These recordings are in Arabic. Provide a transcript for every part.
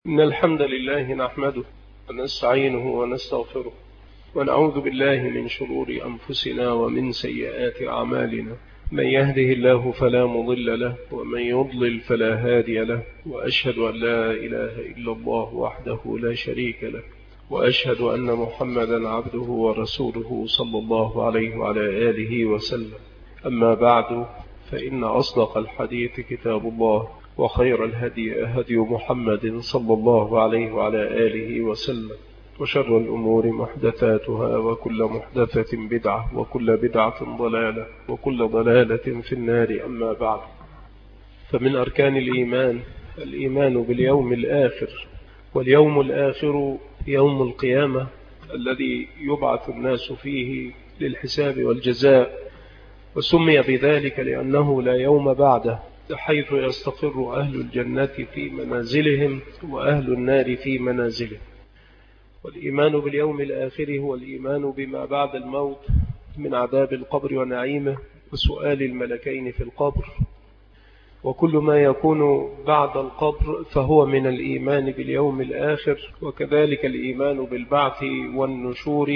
إن الحمد لله نحمده ونستعينه ونستغفره ونعوذ بالله من شرور أنفسنا ومن سيئات أعمالنا. من يهده الله فلا مضل له ومن يضلل فلا هادي له، وأشهد أن لا إله إلا الله وحده لا شريك له، وأشهد أن محمدا عبده ورسوله صلى الله عليه وعلى آله وسلم. أما بعد، فإن أصدق الحديث كتاب الله، وخير الهدي هدي محمد صلى الله عليه وعلى آله وسلم، وشر الأمور محدثاتها، وكل محدثة بدعة، وكل بدعة ضلالة، وكل ضلالة في النار. أما بعد، فمن أركان الإيمان باليوم الآخر، واليوم الآخر يوم القيامة الذي يبعث الناس فيه للحساب والجزاء، وسمي بذلك لأنه لا يوم بعده، حيث يستقر أهل الجنة في منازلهم وأهل النار في منازلهم. والإيمان باليوم الآخر هو الإيمان بما بعد الموت من عذاب القبر ونعيمه وسؤال الملكين في القبر، وكل ما يكون بعد القبر فهو من الإيمان باليوم الآخر. وكذلك الإيمان بالبعث والنشور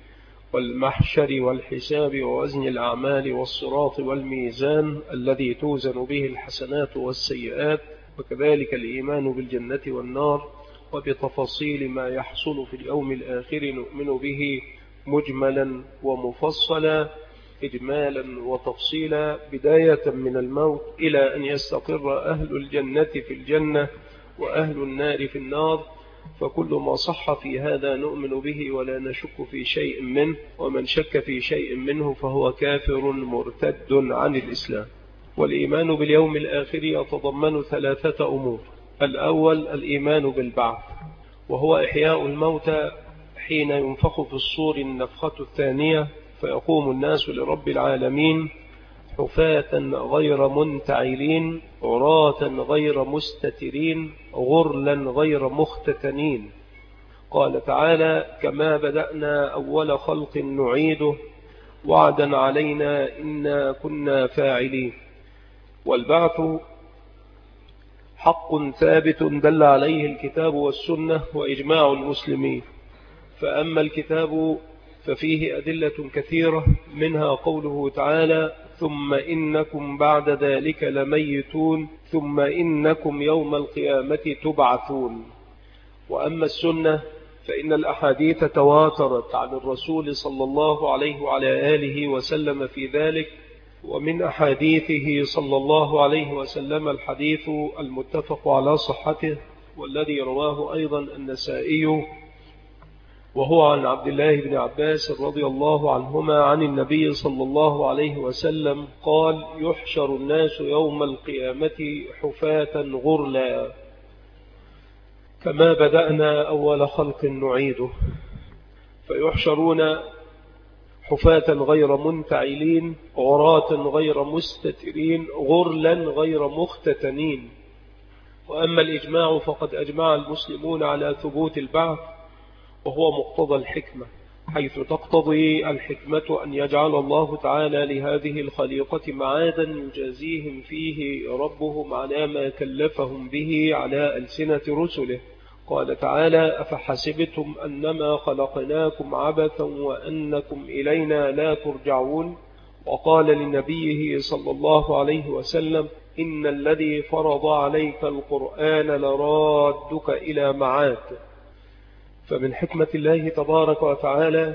والمحشر والحساب ووزن الأعمال والصراط والميزان الذي توزن به الحسنات والسيئات، وكذلك الإيمان بالجنة والنار، وبتفاصيل ما يحصل في اليوم الآخر نؤمن به مجملا ومفصلا، إجمالا وتفصيلا، بداية من الموت إلى أن يستقر أهل الجنة في الجنة وأهل النار في النار. فكل ما صح في هذا نؤمن به ولا نشك في شيء منه، ومن شك في شيء منه فهو كافر مرتد عن الإسلام. والإيمان باليوم الآخر يتضمن ثلاثة أمور. الأول الإيمان بالبعث، وهو إحياء الموتى حين ينفخ في الصور النفخة الثانية، فيقوم الناس لرب العالمين حفاة غير منتعلين، عراة غير مستترين، غرلا غير مختتنين. قال تعالى: كما بدأنا أول خلق نعيده وعدا علينا إنا كنا فاعلين. والبعث حق ثابت دل عليه الكتاب والسنة وإجماع المسلمين. فأما الكتاب ففيه أدلة كثيرة، منها قوله تعالى: ثم إنكم بعد ذلك لميتون ثم إنكم يوم القيامة تبعثون. وأما السنة فإن الأحاديث تواترت عن الرسول صلى الله عليه وعلى آله وسلم في ذلك. ومن أحاديثه صلى الله عليه وسلم الحديث المتفق على صحته، والذي رواه أيضا النسائي، وهو عن عبد الله بن عباس رضي الله عنهما عن النبي صلى الله عليه وسلم قال: يحشر الناس يوم القيامة حفاة غرلا، كما بدأنا أول خلق نعيده. فيحشرون حفاة غير منتعلين، عراة غير مستترين، غرلا غير مختتنين. وأما الإجماع فقد أجمع المسلمون على ثبوت البعث، وهو مقتضى الحكمة، حيث تقتضي الحكمة أن يجعل الله تعالى لهذه الخليقة معادا يجازيهم فيه ربهم على ما كلفهم به على ألسنة رسله. قال تعالى: أفحسبتم أنما خلقناكم عبثا وأنكم إلينا لا ترجعون. وقال لنبيه صلى الله عليه وسلم: إن الذي فرض عليك القرآن لرادك إلى معاد. فمن حكمة الله تبارك وتعالى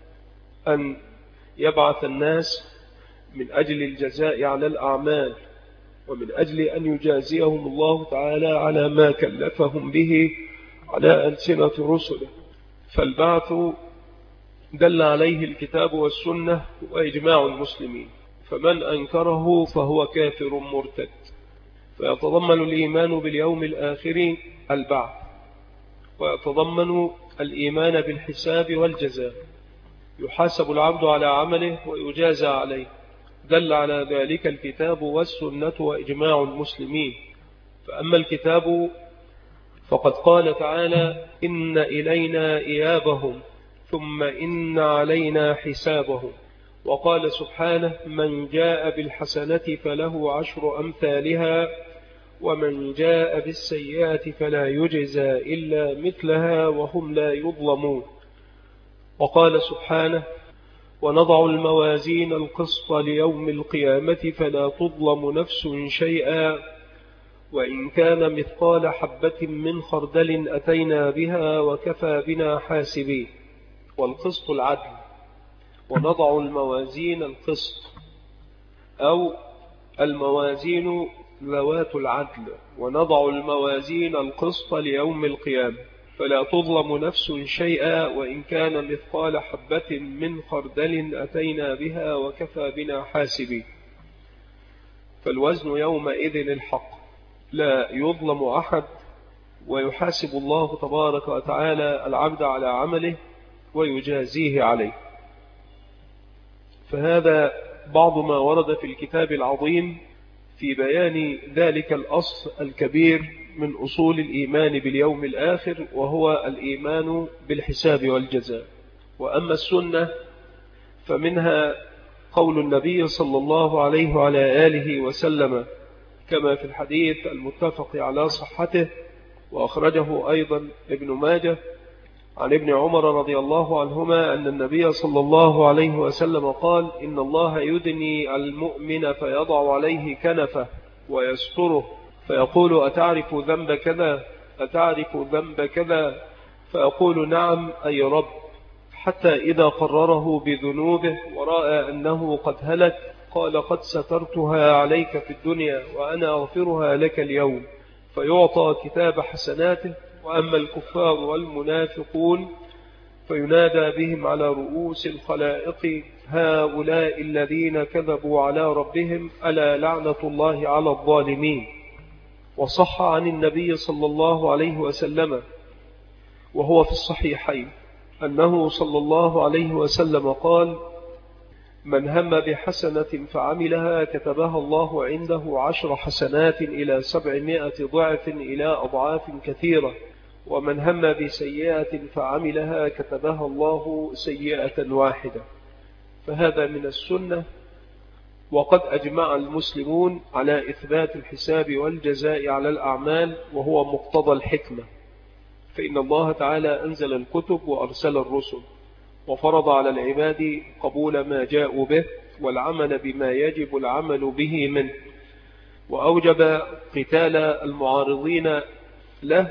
أن يبعث الناس من أجل الجزاء على الأعمال، ومن أجل أن يجازيهم الله تعالى على ما كلفهم به على ألسنة رسله. فالبعث دل عليه الكتاب والسنة وإجماع المسلمين، فمن أنكره فهو كافر مرتد. فيتضمن الإيمان باليوم الآخر البعث، ويتضمن الإيمان بالحساب والجزاء، يحاسب العبد على عمله ويجازى عليه. دل على ذلك الكتاب والسنة وإجماع المسلمين. فأما الكتاب فقد قال تعالى: إن إلينا إيابهم ثم إن علينا حسابهم. وقال سبحانه: من جاء بالحسنة فله 10 أمثالها ومن جاء بالسيئة فلا يجزى إلا مثلها وهم لا يظلمون. وقال سبحانه: ونضع الموازين القسط ليوم القيامة فلا تظلم نفس شيئا وإن كان مثقال حبة من خردل أتينا بها وكفى بنا حاسبين. والقسط العدل. ونضع الموازين القسط أو الموازين ذوات العدل. ونضع الموازين القسط ليوم القيامة فلا تظلم نفس شيئا وإن كان مثقال حبة من خردل أتينا بها وكفى بنا حاسبين. فالوزن يومئذ الحق، لا يظلم أحد، ويحاسب الله تبارك وتعالى العبد على عمله ويجازيه عليه. فهذا بعض ما ورد في الكتاب العظيم في بيان ذلك الأصل الكبير من أصول الإيمان باليوم الآخر، وهو الإيمان بالحساب والجزاء. وأما السنة فمنها قول النبي صلى الله عليه وعلى آله وسلم كما في الحديث المتفق على صحته وأخرجه أيضا ابن ماجه عن ابن عمر رضي الله عنهما أن النبي صلى الله عليه وسلم قال: إن الله يدني المؤمن فيضع عليه كنفه ويستره فيقول: أتعرف ذنب كذا؟ أتعرف ذنب كذا؟ فيقول: نعم أي رب. حتى إذا قرره بذنوبه ورأى أنه قد هلك قال: قد سترتها عليك في الدنيا وأنا أغفرها لك اليوم. فيعطى كتاب حسناته. وأما الكفار والمنافقون فينادى بهم على رؤوس الخلائق: هؤلاء الذين كذبوا على ربهم ألا لعنة الله على الظالمين. وصح عن النبي صلى الله عليه وسلم وهو في الصحيحين أنه صلى الله عليه وسلم قال: من هم بحسنة فعملها كتبها الله عنده 10 حسنات إلى 700 ضعف إلى أضعاف كثيرة، ومن هم بسيئة فعملها كتبها الله سيئة واحدة. فهذا من السنة. وقد أجمع المسلمون على إثبات الحساب والجزاء على الأعمال، وهو مقتضى الحكمة. فإن الله تعالى أنزل الكتب وأرسل الرسل وفرض على العباد قبول ما جاءوا به والعمل بما يجب العمل به منه، وأوجب قتال المعارضين له،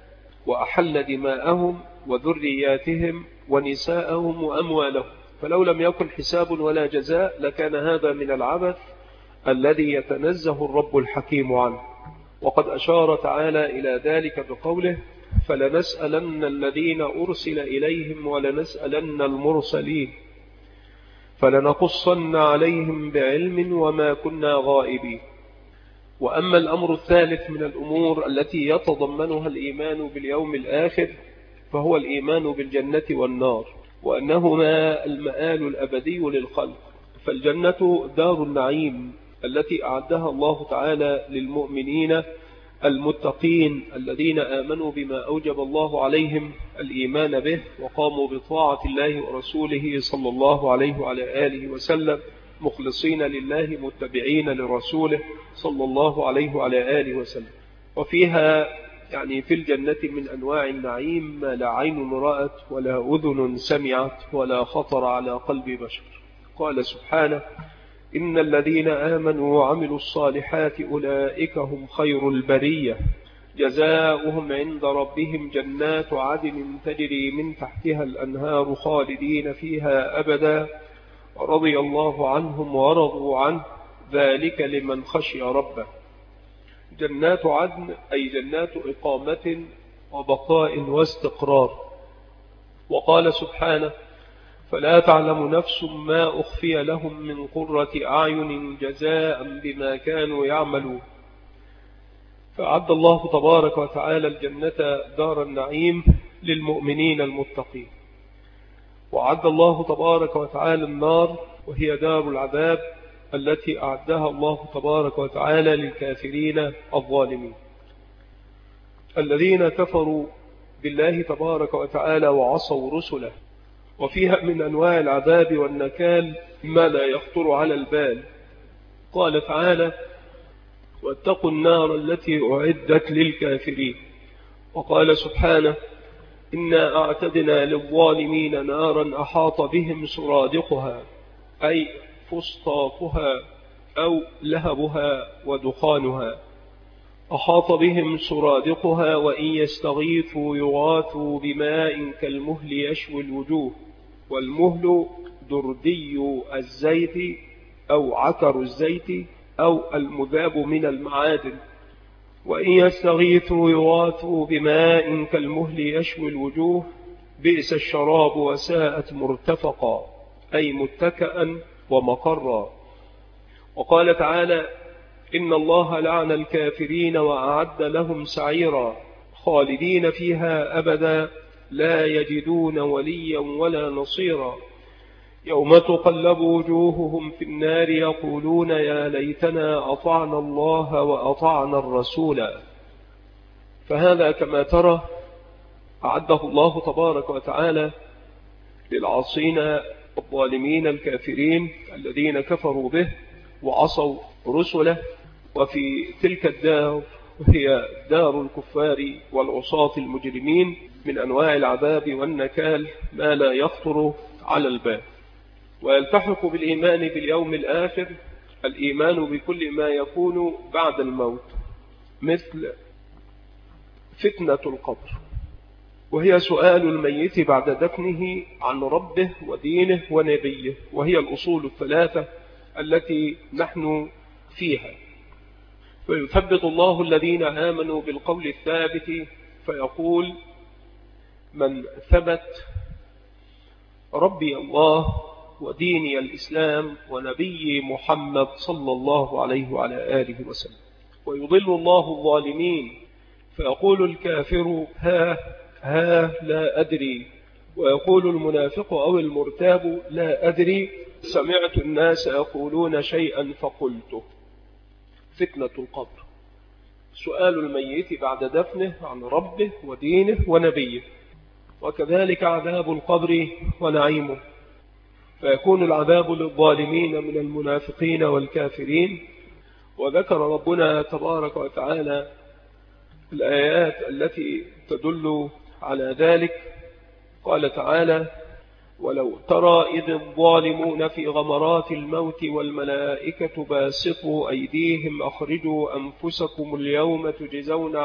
وأحل دماءهم وذرياتهم ونساءهم وأموالهم. فلو لم يكن حساب ولا جزاء لكان هذا من العبث الذي يتنزه الرب الحكيم عنه. وقد أشار تعالى إلى ذلك بقوله: فلنسألن الذين أرسل إليهم ولنسألن المرسلين فلنقصن عليهم بعلم وما كنا غائبين. وأما الأمر الثالث من الأمور التي يتضمنها الإيمان باليوم الآخر فهو الإيمان بالجنة والنار، وأنهما المآل الأبدي للخلق. فالجنة دار النعيم التي أعدها الله تعالى للمؤمنين المتقين الذين آمنوا بما أوجب الله عليهم الإيمان به وقاموا بطاعة الله ورسوله صلى الله عليه وعلى آله وسلم مخلصين لله متبعين لرسوله صلى الله عليه وعلى آله وسلم. وفيها يعني في الجنة من أنواع النعيم ما لا عين رأت ولا أذن سمعت ولا خطر على قلب بشر. قال سبحانه: إن الذين آمنوا وعملوا الصالحات أولئك هم خير البرية جزاؤهم عند ربهم جنات عدن تجري من تحتها الأنهار خالدين فيها أبدا رضي الله عنهم ورضوا عنه ذلك لمن خشي ربه. جنات عدن أي جنات إقامة وبقاء واستقرار. وقال سبحانه: فلا تعلم نفس ما أخفي لهم من قرة أعين جزاء بما كانوا يعملون. فأعد الله تبارك وتعالى الجنة دار النعيم للمؤمنين المتقين، وأعد الله تبارك وتعالى النار وهي دار العذاب التي أعدها الله تبارك وتعالى للكافرين الظالمين الذين كفروا بالله تبارك وتعالى وعصوا رسله. وفيها من أنواع العذاب والنكال ما لا يخطر على البال. قال تعالى: واتقوا النار التي أعدت للكافرين. وقال سبحانه: إنا أعتدنا للظالمين نارا أحاط بهم سرادقها، أي فسطاطها أو لهبها ودخانها، أحاط بهم سرادقها وإن يستغيثوا يغاثوا بماء كالمهل يشوي الوجوه، والمهل دردي الزيت أو عكر الزيت أو المذاب من المعادن. وإن يستغيثوا يغاثوا بماء كالمهل يشوي الوجوه، بئس الشراب وساءت مرتفقا، أي متكئا ومقرا. وقال تعالى: إن الله لعن الكافرين وأعد لهم سعيرا خالدين فيها أبدا لا يجدون وليا ولا نصيرا، يوم تقلب وجوههم في النار يقولون يا ليتنا أطعنا الله وأطعنا الرسول. فهذا كما ترى أعده الله تبارك وتعالى للعاصين الظالمين الكافرين الذين كفروا به وعصوا رسله. وفي تلك الدار وهي دار الكفار والعصاة المجرمين من أنواع العذاب والنكال ما لا يخطر على البال. ويلتحق بالإيمان باليوم الآخر الإيمان بكل ما يكون بعد الموت، مثل فتنة القبر، وهي سؤال الميت بعد دفنه عن ربه ودينه ونبيه، وهي الأصول الثلاثة التي نحن فيها. فيثبت الله الذين آمنوا بالقول الثابت، فيقول: من ثبت ربي الله وديني الإسلام ونبي محمد صلى الله عليه وعلى آله وسلم. ويضل الله الظالمين، فيقول الكافر ها لا أدري، ويقول المنافق أو المرتاب لا أدري، سمعت الناس يقولون شيئا فقلته. فتنة القبر، سؤال الميت بعد دفنه عن ربه ودينه ونبيه، وكذلك عذاب القبر ونعيمه. فيكون العذاب للظالمين من المنافقين والكافرين. وذكر ربنا تبارك وتعالى الآيات التي تدل على ذلك. قال تعالى: ولو ترى إذ الظالمون في غمرات الموت والملائكة باسطوا أيديهم أخرجوا أنفسكم اليوم تجزون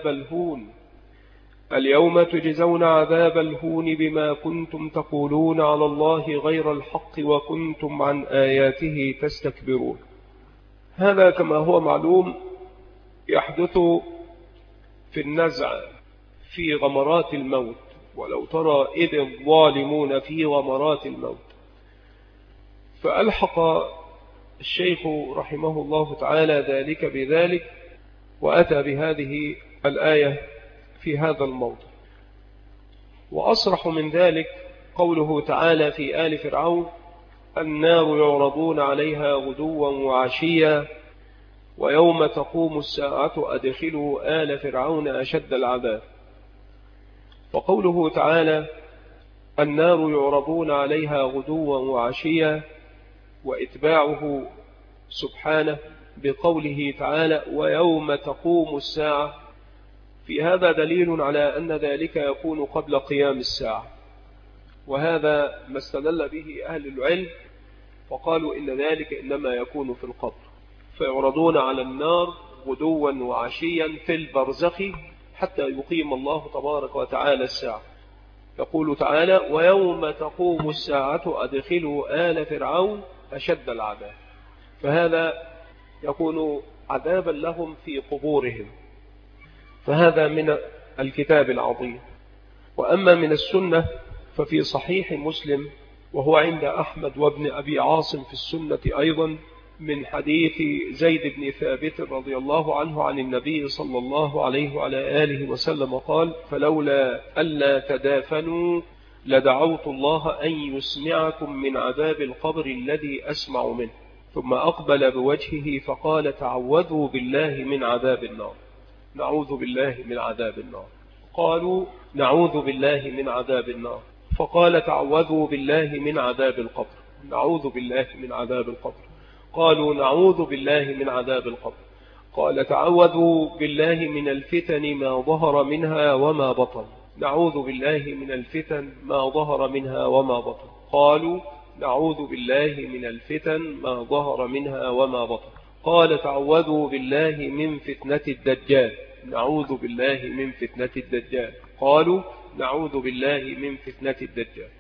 عذاب الهون بما كنتم تقولون على الله غير الحق وكنتم عن آياته تستكبرون. هذا كما هو معلوم يحدث في النزع في غمرات الموت. ولو ترى إذ الظالمون في غمرات الموت. فألحق الشيخ رحمه الله تعالى ذلك بذلك، وأتى بهذه الآية في هذا الموضع. وأصرح من ذلك قوله تعالى في آل فرعون: النار يعرضون عليها غدوا وعشيا ويوم تقوم الساعة أدخلوا آل فرعون أشد العذاب. وقوله تعالى: النار يعرضون عليها غدوا وعشيا، وإتباعه سبحانه بقوله تعالى: ويوم تقوم الساعة، في هذا دليل على أن ذلك يكون قبل قيام الساعة. وهذا ما استدل به أهل العلم، وقالوا إن ذلك إنما يكون في القبر، فيعرضون على النار غدوا وعشيا في البرزخ حتى يقيم الله تبارك وتعالى الساعة. يقول تعالى: ويوم تقوم الساعة أدخلوا آل فرعون أشد العذاب. فهذا يكون عذابا لهم في قبورهم. فهذا من الكتاب العظيم. وأما من السنة ففي صحيح مسلم، وهو عند أحمد وابن أبي عاصم في السنة أيضا، من حديث زيد بن ثابت رضي الله عنه عن النبي صلى الله عليه وعلى آله وسلم قال: فلولا ألا تدافنوا لدعوت الله أن يسمعكم من عذاب القبر الذي أسمع منه. ثم أقبل بوجهه فقال: تعوذوا بالله من عذاب النار. نعوذ بالله من عذاب النار. قالوا: نعوذ بالله من عذاب النار. فقال: تعوذوا بالله من عذاب القبر. نعوذ بالله من عذاب القبر. قالوا: نعوذ بالله من عذاب القبر. قال تعوذوا بالله من الفتن ما ظهر منها وما بطن. نعوذ بالله من الفتن ما ظهر منها وما بطن. قالوا نعوذ بالله من الفتن ما ظهر منها وما بطن. قال تعوذوا بالله من فتنة الدجال. نعوذ بالله من فتنة الدجال. قالوا نعوذ بالله من فتنة الدجال.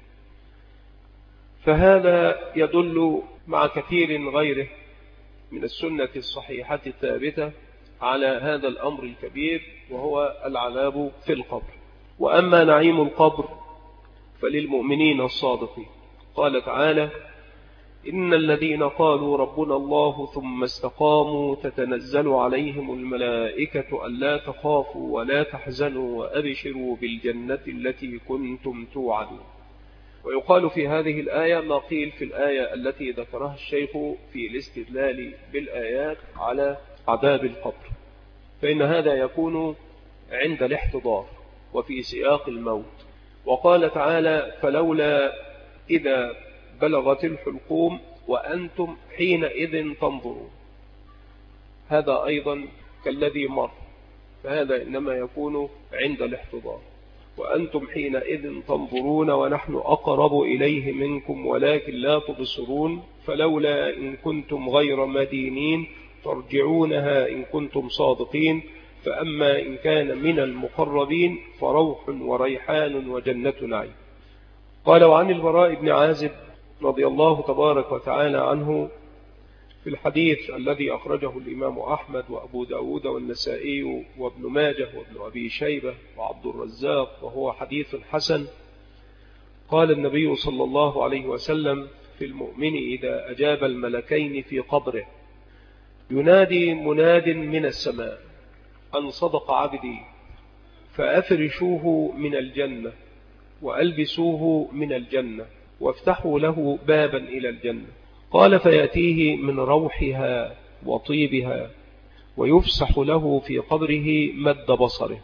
فهذا يدل مع كثير غيره من السنة الصحيحة الثابتة على هذا الأمر الكبير، وهو العذاب في القبر. وأما نعيم القبر فللمؤمنين الصادقين. قال تعالى: إن الذين قالوا ربنا الله ثم استقاموا تتنزل عليهم الملائكة ألا تخافوا ولا تحزنوا وأبشروا بالجنة التي كنتم توعدون. ويقال في هذه الآية ما قيل في الآية التي ذكرها الشيخ في الاستدلال بالآيات على عذاب القبر، فإن هذا يكون عند الاحتضار وفي سياق الموت. وقال تعالى: فلولا إذا بلغت الحلقوم وأنتم حينئذ تنظرون. هذا أيضا كالذي مر، فهذا إنما يكون عند الاحتضار. وأنتم حينئذ تنظرون ونحن أقرب إليه منكم ولكن لا تبصرون. فلولا إن كنتم غير مدينين ترجعونها إن كنتم صادقين. فأما إن كان من المقربين فروح وريحان وجنة نعيم. قال: وعن البراء بن عازب رضي الله تبارك وتعالى عنه في الحديث الذي أخرجه الإمام أحمد وأبو داود والنسائي وابن ماجه وابن أبي شيبة وعبد الرزاق، وهو حديث حسن. قال النبي صلى الله عليه وسلم: في المؤمن إذا أجاب الملكين في قبره ينادي مناد من السماء أن صدق عبدي، فأفرشوه من الجنة وألبسوه من الجنة وافتحوا له بابا إلى الجنة. قال: فيأتيه من روحها وطيبها ويفسح له في قبره مد بصره.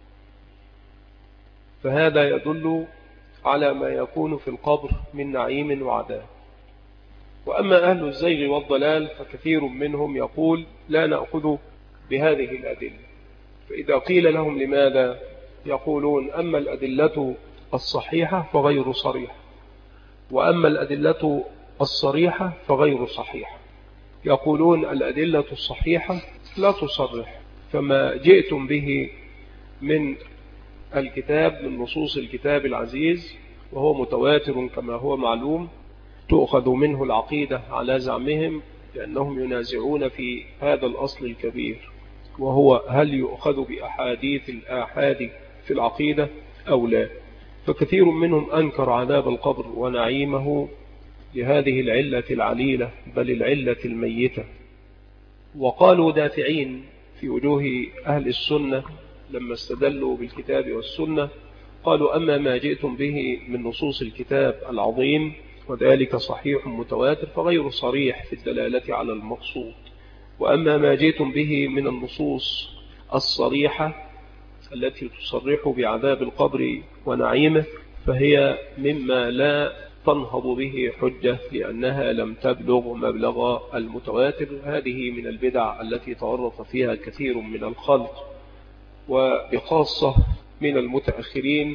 فهذا يدل على ما يكون في القبر من نعيم وعذاب. وأما أهل الزيغ والضلال فكثير منهم يقول: لا نأخذ بهذه الأدلة. فإذا قيل لهم لماذا، يقولون: أما الأدلة الصحيحة فغير صريحة، وأما الأدلة الصريحة فغير صحيحة. يقولون: الأدلة الصحيحة لا تصرح، فما جئتم به من الكتاب من نصوص الكتاب العزيز وهو متواتر كما هو معلوم تؤخذ منه العقيدة على زعمهم، لأنهم ينازعون في هذا الأصل الكبير، وهو هل يؤخذ بأحاديث الآحاد في العقيدة أو لا. فكثير منهم أنكر عذاب القبر ونعيمه لهذه العلة العليلة، بل العلة الميتة. وقالوا دافعين في وجوه أهل السنة لما استدلوا بالكتاب والسنة، قالوا: أما ما جئتم به من نصوص الكتاب العظيم وذلك صحيح متواتر فغير صريح في الدلالة على المقصود، وأما ما جئتم به من النصوص الصريحة التي تصرح بعذاب القبر ونعيمه فهي مما لا تنهض به حجة، لأنها لم تبلغ مبلغ المتواتر. هذه من البدع التي تورط فيها كثير من الخلق، وبخاصة من المتأخرين،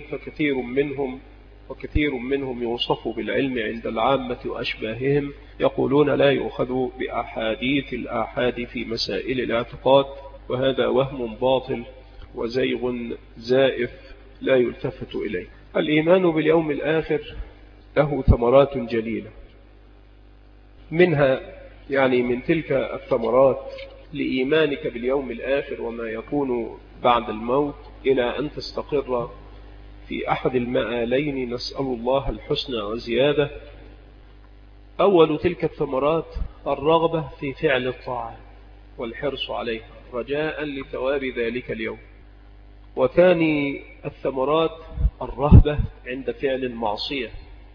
فكثير منهم يوصف بالعلم عند العامة وأشباههم، يقولون لا يؤخذ بأحاديث الآحاد في مسائل الاعتقاد، وهذا وهم باطل وزيغ زائف لا يلتفت إليه. الإيمان باليوم الآخر له ثمرات جليلة، منها يعني من تلك الثمرات لإيمانك باليوم الآخر وما يكون بعد الموت إلى أن تستقر في أحد المآلين، نسأل الله الحسنى وزيادة. أول تلك الثمرات الرغبة في فعل الطاعة والحرص عليها رجاء لثواب ذلك اليوم. وثاني الثمرات الرهبة عند فعل المعصية،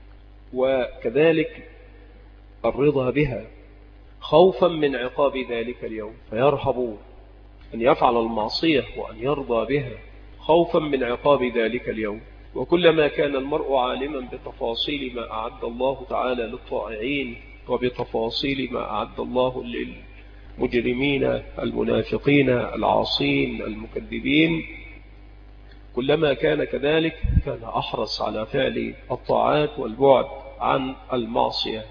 وكذلك الرضا بها خوفا من عقاب ذلك اليوم، فيرهب أن يفعل المعصية وأن يرضى بها خوفا من عقاب ذلك اليوم. وكلما كان المرء عالما بتفاصيل ما أعد الله تعالى للطائعين وبتفاصيل ما أعد الله المجرمين المنافقين العاصين المكذبين، كلما كان كذلك كان أحرص على فعل الطاعات والبعد عن المعصيات.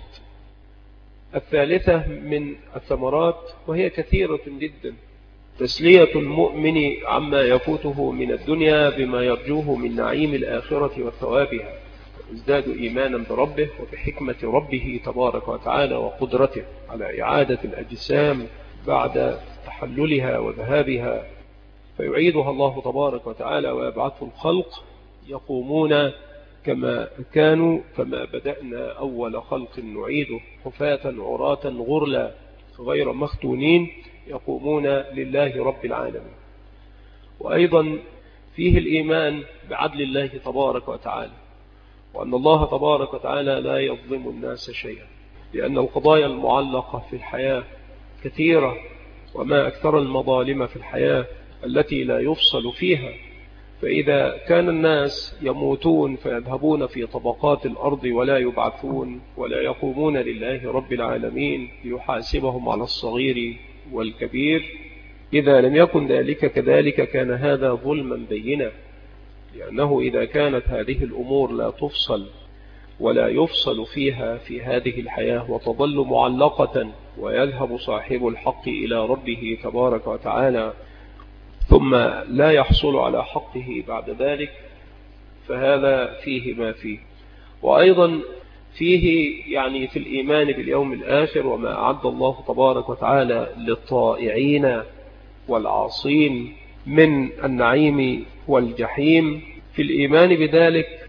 الثالثة من الثمرات وهي كثيرة جدا، تسلية المؤمن عما يفوته من الدنيا بما يرجوه من نعيم الآخرة وثوابها، ازداد إيمانا بربه وبحكمة ربه تبارك وتعالى وقدرته على إعادة الأجسام بعد تحللها وذهابها، فيعيدها الله تبارك وتعالى ويبعث الخلق يقومون كما كانوا، كما بدأنا أول خلق نعيده حفاة عراة غرلا غير مختونين يقومون لله رب العالمين. وأيضا فيه الإيمان بعدل الله تبارك وتعالى، وأن الله تبارك وتعالى لا يظلم الناس شيئا، لأن القضايا المعلقة في الحياة كثيرة، وما أكثر المظالم في الحياة التي لا يفصل فيها. فإذا كان الناس يموتون فيذهبون في طبقات الأرض ولا يبعثون ولا يقومون لله رب العالمين ليحاسبهم على الصغير والكبير، إذا لم يكن ذلك كذلك كان هذا ظلما بينا، لأنه إذا كانت هذه الأمور لا تفصل ولا يفصل فيها في هذه الحياة وتظل معلقة ويذهب صاحب الحق إلى ربه تبارك وتعالى ثم لا يحصل على حقه بعد ذلك، فهذا فيه ما فيه. وأيضا فيه يعني في الإيمان باليوم الآخر وما أعد الله تبارك وتعالى للطائعين والعاصين من النعيم والجحيم، في الإيمان بذلك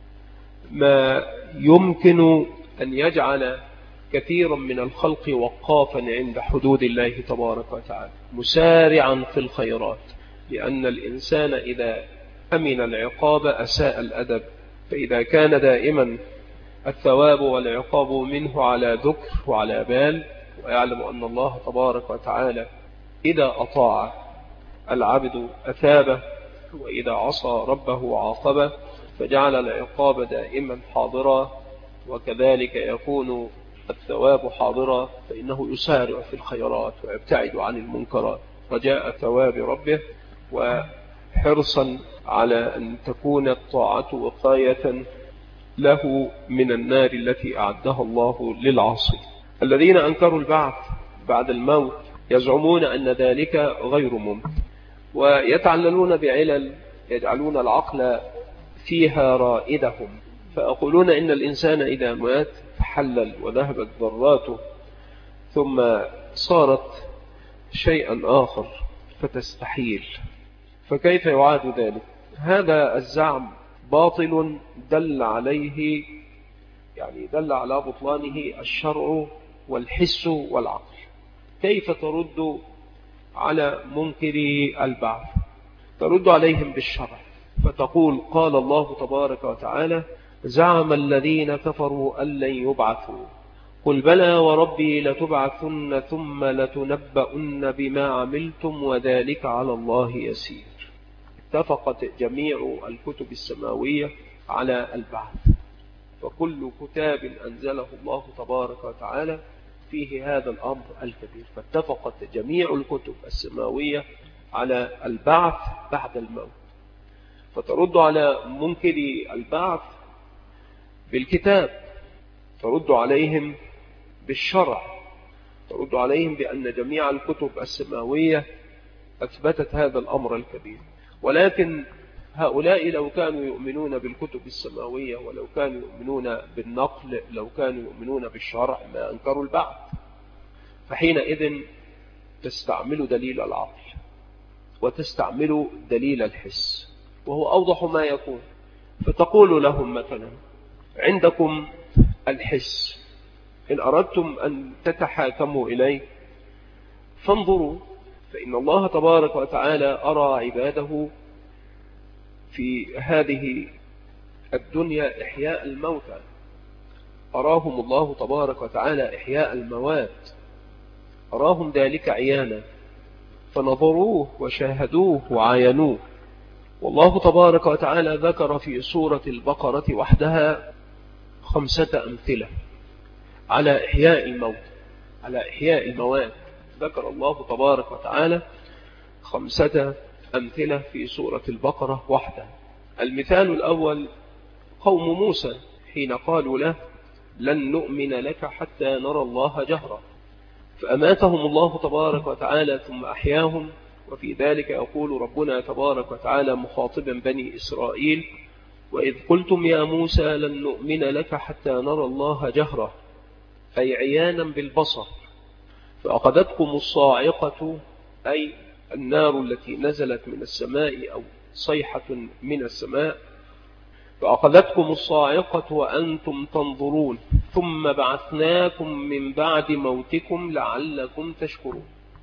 ما يمكن أن يجعل كثيرا من الخلق وقافا عند حدود الله تبارك وتعالى مسارعا في الخيرات، لأن الإنسان إذا أمن العقاب أساء الأدب، فإذا كان دائما الثواب والعقاب منه على ذكر وعلى بال، ويعلم أن الله تبارك وتعالى إذا أطاع العبد أثابه، وإذا عصى ربه عاقبه، فجعل العقاب دائما حاضرا، وكذلك يكون الثواب حاضرا، فإنه يسارع في الخيرات ويبتعد عن المنكرات رجاء ثواب ربه وحرصا على أن تكون الطاعة وقاية له من النار التي أعدها الله للعاصي. الذين أنكروا البعث بعد الموت يزعمون أن ذلك غير ممكن، ويتعللون بعلل يجعلون العقل فيها رائدهم، فأقولون إن الإنسان إذا مات تحلل وذهبت ذراته ثم صارت شيئا آخر فتستحيل، فكيف يعاد ذلك؟ هذا الزعم باطل دل عليه دل على بطلانه الشرع والحس والعقل. كيف ترد على منكري البعث؟ ترد عليهم بالشرع، فتقول قال الله تبارك وتعالى زعم الذين كفروا أن لن يبعثوا قل بلى وربي لتبعثن ثم لتنبؤن بما عملتم وذلك على الله يسير. اتفقت جميع الكتب السماوية على البعث، فكل كتاب أنزله الله تبارك وتعالى فيه هذا الأمر الكبير، فاتفقت جميع الكتب السماوية على البعث بعد الموت. فترد على منكري البعث بالكتاب، ترد عليهم بالشرع، ترد عليهم بأن جميع الكتب السماوية أثبتت هذا الأمر الكبير. ولكن هؤلاء لو كانوا يؤمنون بالكتب السماوية ولو كانوا يؤمنون بالنقل، لو كانوا يؤمنون بالشرع ما أنكروا البعث، فحينئذ تستعمل دليل العقل وتستعمل دليل الحس، وهو أوضح ما يكون. فتقول لهم مثلا عندكم الحس، إن أردتم أن تتحاكموا إليه فانظروا، فإن الله تبارك وتعالى أرى عباده في هذه الدنيا إحياء الموتى، أراهم الله تبارك وتعالى إحياء الموات، أراهم ذلك عيانا، فنظروه وشاهدوه وعاينوه. والله تبارك وتعالى ذكر في سورة البقرة وحدها 5 أمثلة على إحياء الموت، على إحياء الموات، ذكر الله تبارك وتعالى 5 أمثلة في سورة البقرة وحدها. المثال الأول قوم موسى حين قالوا له لن نؤمن لك حتى نرى الله جهرا، فأماتهم الله تبارك وتعالى ثم أحياهم. وفي ذلك يقول ربنا تبارك وتعالى مخاطبا بني إسرائيل: وإذ قلتم يا موسى لن نؤمن لك حتى نرى الله جهرا، أي عيانا بالبصر، فأخذتكم الصاعقة، أي النار التي نزلت من السماء أو صيحة من السماء، فأخذتكم الصاعقة وأنتم تنظرون، ثم بعثناكم من بعد موتكم لعلكم تشكرون.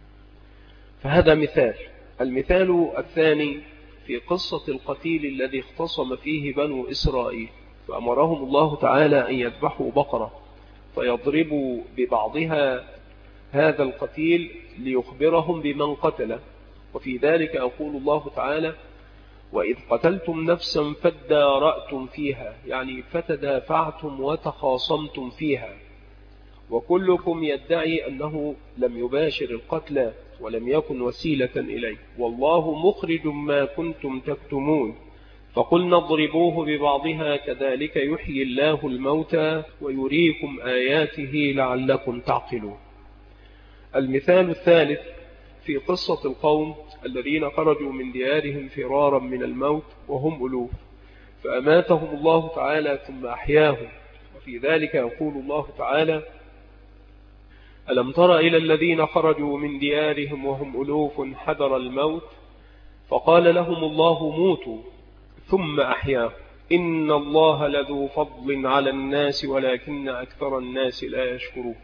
فهذا مثال. المثال الثاني في قصة القتيل الذي اختصم فيه بنو إسرائيل، فأمرهم الله تعالى أن يذبحوا بقرة فيضربوا ببعضها هذا القتيل ليخبرهم بمن قتله. وفي ذلك يقول الله تعالى: وإذ قتلتم نفسا فادارأتم فيها، يعني فتدافعتم وتخاصمتم فيها، وكلكم يدعي أنه لم يباشر القتل ولم يكن وسيلة إليه، والله مخرج ما كنتم تكتمون، فقلنا اضربوه ببعضها كذلك يحيي الله الموتى ويريكم آياته لعلكم تعقلون. المثال الثالث في قصة القوم الذين خرجوا من ديارهم فرارا من الموت وهم ألوف، فأماتهم الله تعالى ثم أحياهم. وفي ذلك يقول الله تعالى: ألم تر إلى الذين خرجوا من ديارهم وهم ألوف حذر الموت فقال لهم الله موتوا ثم أحياهم إن الله لذو فضل على الناس ولكن أكثر الناس لا يشكرون.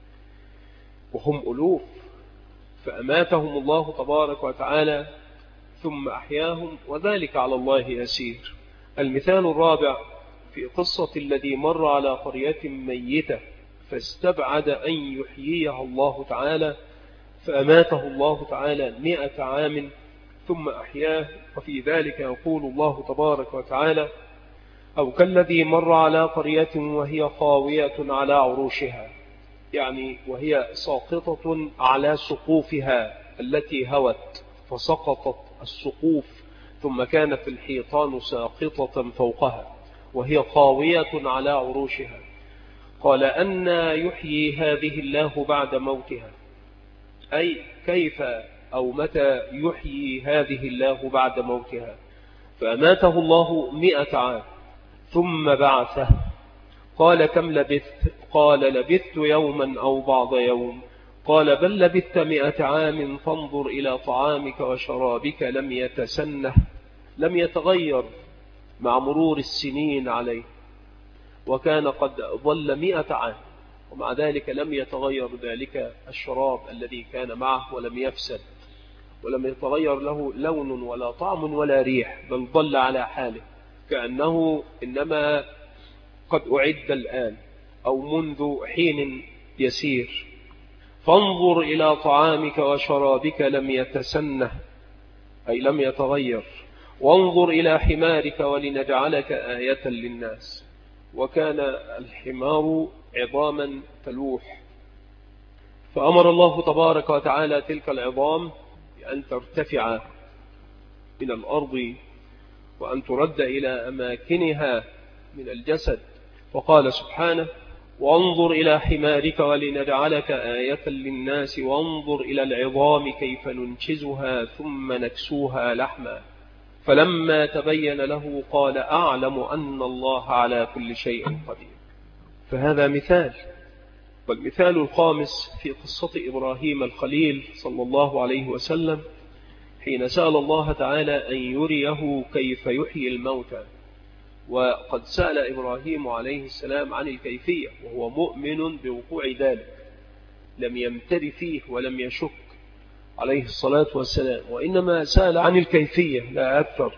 وهم ألوف فأماتهم الله تبارك وتعالى ثم أحياهم، وذلك على الله يسير. المثال الرابع في قصة الذي مر على قرية ميتة فاستبعد أن يحييها الله تعالى، فأماته الله تعالى 100 عام ثم أحياه. وفي ذلك يقول الله تبارك وتعالى: أو كالذي مر على قرية وهي خاوية على عروشها، يعني وهي ساقطة على سقوفها التي هوت، فسقطت السقوف ثم كانت الحيطان ساقطة فوقها وهي خاوية على عروشها. قال: أنى يحيي هذه الله بعد موتها، أي كيف أو متى يحيي هذه الله بعد موتها؟ فأماته الله 100 عام ثم بعثه. قال: كم لبثت؟ قال: لبثت يوما أو بعض يوم. قال: بل لبثت 100 عام، فانظر إلى طعامك وشرابك لم يتسنه، لم يتغير مع مرور السنين عليه، وكان قد ظل 100 عام، ومع ذلك لم يتغير ذلك الشراب الذي كان معه ولم يفسد ولم يتغير له لون ولا طعم ولا ريح، بل ظل على حاله كأنه إنما قد أعد الآن أو منذ حين يسير. فانظر إلى طعامك وشرابك لم يتسنه، أي لم يتغير، وانظر إلى حمارك ولنجعلك آية للناس. وكان الحمار عظاما تلوح، فأمر الله تبارك وتعالى تلك العظام بأن ترتفع من الأرض وأن ترد إلى أماكنها من الجسد، وقال سبحانه: وانظر إلى حمارك ولنجعلك آية للناس وانظر إلى العظام كيف ننشزها ثم نكسوها لحما. فلما تبين له قال: أعلم أن الله على كل شيء قدير. فهذا مثال. والمثال الخامس في قصة إبراهيم الخليل صلى الله عليه وسلم حين سأل الله تعالى أن يريه كيف يحيي الموتى، وقد سأل إبراهيم عليه السلام عن الكيفية وهو مؤمن بوقوع ذلك، لم يمتر فيه ولم يشك عليه الصلاة والسلام، وإنما سأل عن الكيفية لا أكثر.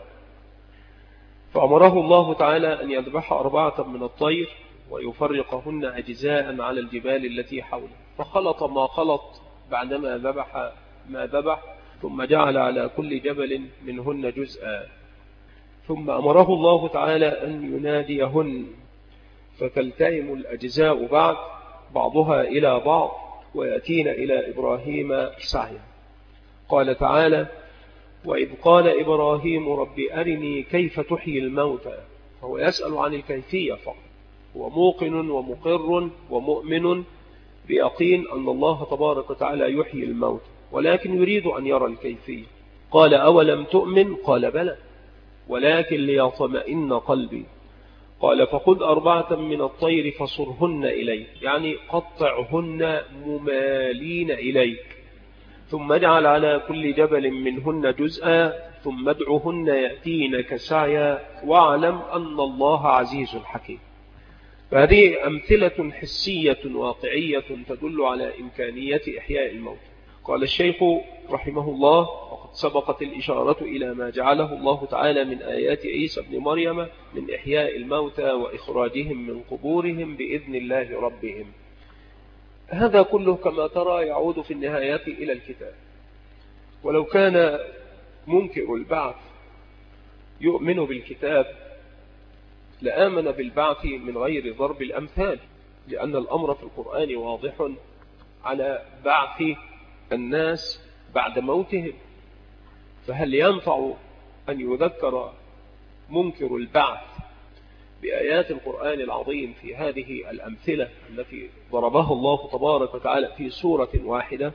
فأمره الله تعالى أن يذبح 4 من الطير ويفرقهن أجزاء على الجبال التي حوله، فخلط ما خلط بعدما ذبح ما ذبح، ثم جعل على كل جبل منهن جزءا، ثم أمره الله تعالى أن يناديهن فتلتئم الأجزاء بعضها إلى بعض، ويأتين إلى إبراهيم سعيا. قال تعالى: وإذ قال إبراهيم رب أرني كيف تحيي الموتى. فهو يسأل عن الكيفية فقط، هو موقن ومقر ومؤمن بيقين أن الله تبارك وتعالى يحيي الموت، ولكن يريد أن يرى الكيفية. قال: أولم تؤمن؟ قال: بلى ولكن ليطمئن قلبي. قال: فخذ 4 من الطير فصرهن إليك، يعني قطعهن ممالين إليك، ثم اجعل على كل جبل منهن جزءا، ثم ادعهن يأتينك سعيا، واعلم أن الله عزيز حكيم. فهذه أمثلة حسية واقعية تدل على إمكانية إحياء الموت. قال الشيخ رحمه الله: وقد سبقت الإشارة إلى ما جعله الله تعالى من آيات عيسى ابن مريم من إحياء الموتى وإخراجهم من قبورهم بإذن الله ربهم. هذا كله كما ترى يعود في النهاية إلى الكتاب. ولو كان منكر البعث يؤمن بالكتاب لآمن بالبعث من غير ضرب الأمثال، لأن الأمر في القرآن واضح على بعث الناس بعد موتهم. فهل ينفع أن يذكر منكر البعث بآيات القرآن العظيم في هذه الأمثلة التي ضربها الله تبارك وتعالى في سورة واحدة؟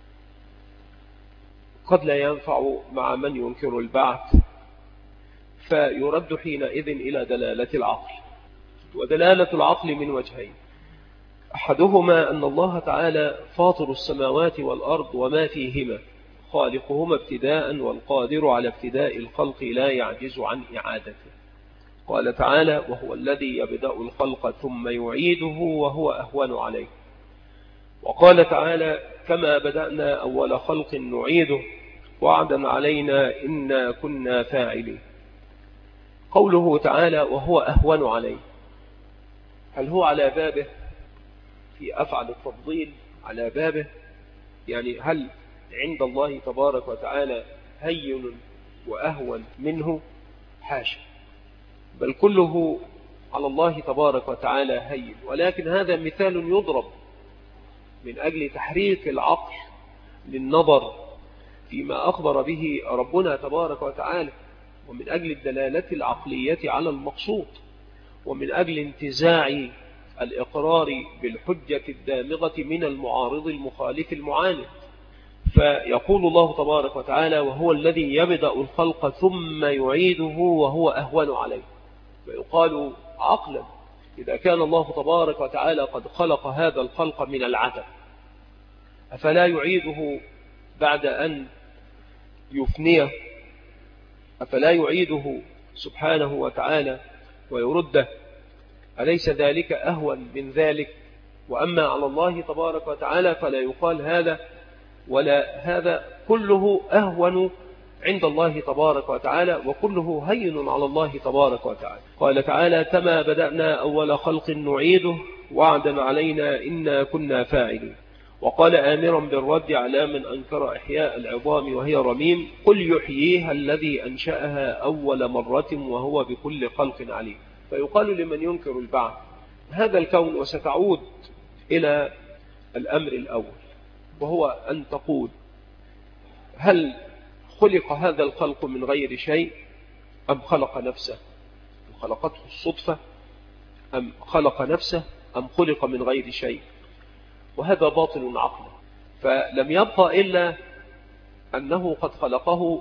قد لا ينفع مع من ينكر البعث، فيرد حينئذ إلى دلالة العقل. ودلالة العقل من وجهين: أحدهما أن الله تعالى فاطر السماوات والأرض وما فيهما، خالقهما ابتداء، والقادر على ابتداء الخلق لا يعجز عن إعادته. قال تعالى: وهو الذي يبدأ الخلق ثم يعيده وهو أهون عليه. وقال تعالى: كما بدأنا أول خلق نعيده وعدا علينا إنا كنا فاعلين. قوله تعالى: وهو أهون عليه، هل هو على بابه في أفعل التفضيل على بابه؟ يعني هل عند الله تبارك وتعالى هين وأهون منه؟ حاشا، بل كله على الله تبارك وتعالى هين. ولكن هذا مثال يضرب من أجل تحريك العقل للنظر فيما أخبر به ربنا تبارك وتعالى، ومن أجل الدلالة العقلية على المقصود، ومن أجل انتزاع الإقرار بالحجة الدامغة من المعارض المخالف المعاند. فيقول الله تبارك وتعالى: وهو الذي يبدأ الخلق ثم يعيده وهو أهون عليه. فيقال عقلا: إذا كان الله تبارك وتعالى قد خلق هذا الخلق من العدم، أفلا يعيده بعد أن يفنيه؟ أفلا يعيده سبحانه وتعالى ويرده؟ أليس ذلك أهون من ذلك؟ وأما على الله تبارك وتعالى فلا يقال هذا ولا هذا، كله أهون عند الله تبارك وتعالى، وكله هين على الله تبارك وتعالى. قال تعالى: كما بدأنا أول خلق نعيده وعدا علينا إنا كنا فاعلين. وقال آمرا بالرد على من أنكر إحياء العظام وهي رميم: قل يحييها الذي أنشأها أول مرة وهو بكل خلق عليم. فيقال لمن ينكر البعث: هذا الكون، وستعود إلى الأمر الأول، وهو أن تقول: هل خلق هذا الخلق من غير شيء أم خلق نفسه؟ خلقته الصدفة أم خلق نفسه أم خلق من غير شيء؟ وهذا باطل عقلا. فلم يبقى إلا أنه قد خلقه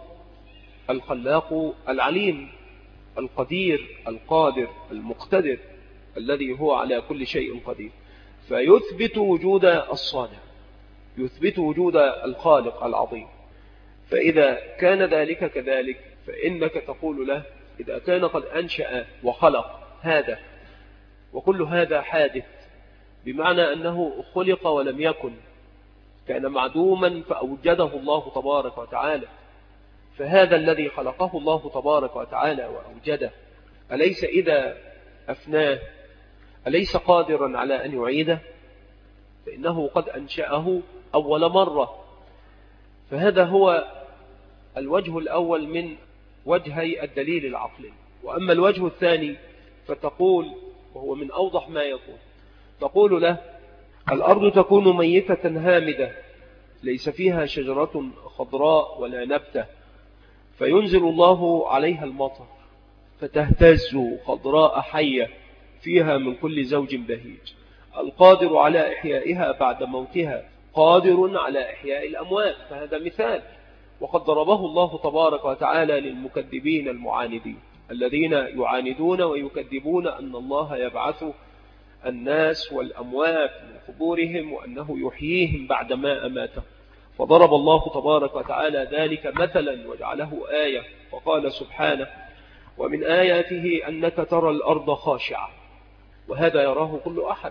الخلاق العليم القدير القادر المقتدر الذي هو على كل شيء قدير، فيثبت وجود الصانع، يثبت وجود الخالق العظيم. فإذا كان ذلك كذلك فإنك تقول له: إذا كان قد أنشأ وخلق هذا، وكل هذا حادث، بمعنى أنه خلق ولم يكن، كان معدوما فأوجده الله تبارك وتعالى، فهذا الذي خلقه الله تبارك وتعالى وأوجده، أليس إذا أفناه أليس قادرا على أن يعيده؟ فإنه قد أنشأه أول مرة. فهذا هو الوجه الأول من وجهي الدليل العقلي. وأما الوجه الثاني فتقول، وهو من أوضح ما يكون، تقول له: الأرض تكون ميتة هامدة ليس فيها شجرة خضراء ولا نبتة، فينزل الله عليها المطر فتهتز خضراء حية فيها من كل زوج بهيج. القادر على إحيائها بعد موتها قادر على إحياء الأموات. فهذا مثال، وقد ضربه الله تبارك وتعالى للمكذبين المعاندين الذين يعاندون ويكذبون أن الله يبعث الناس والأموات من قبورهم وأنه يحييهم بعدما أماتهم. فضرب الله تبارك وتعالى ذلك مثلا وجعله آية، وقال سبحانه: ومن آياته أنك ترى الأرض خاشعة. وهذا يراه كل أحد،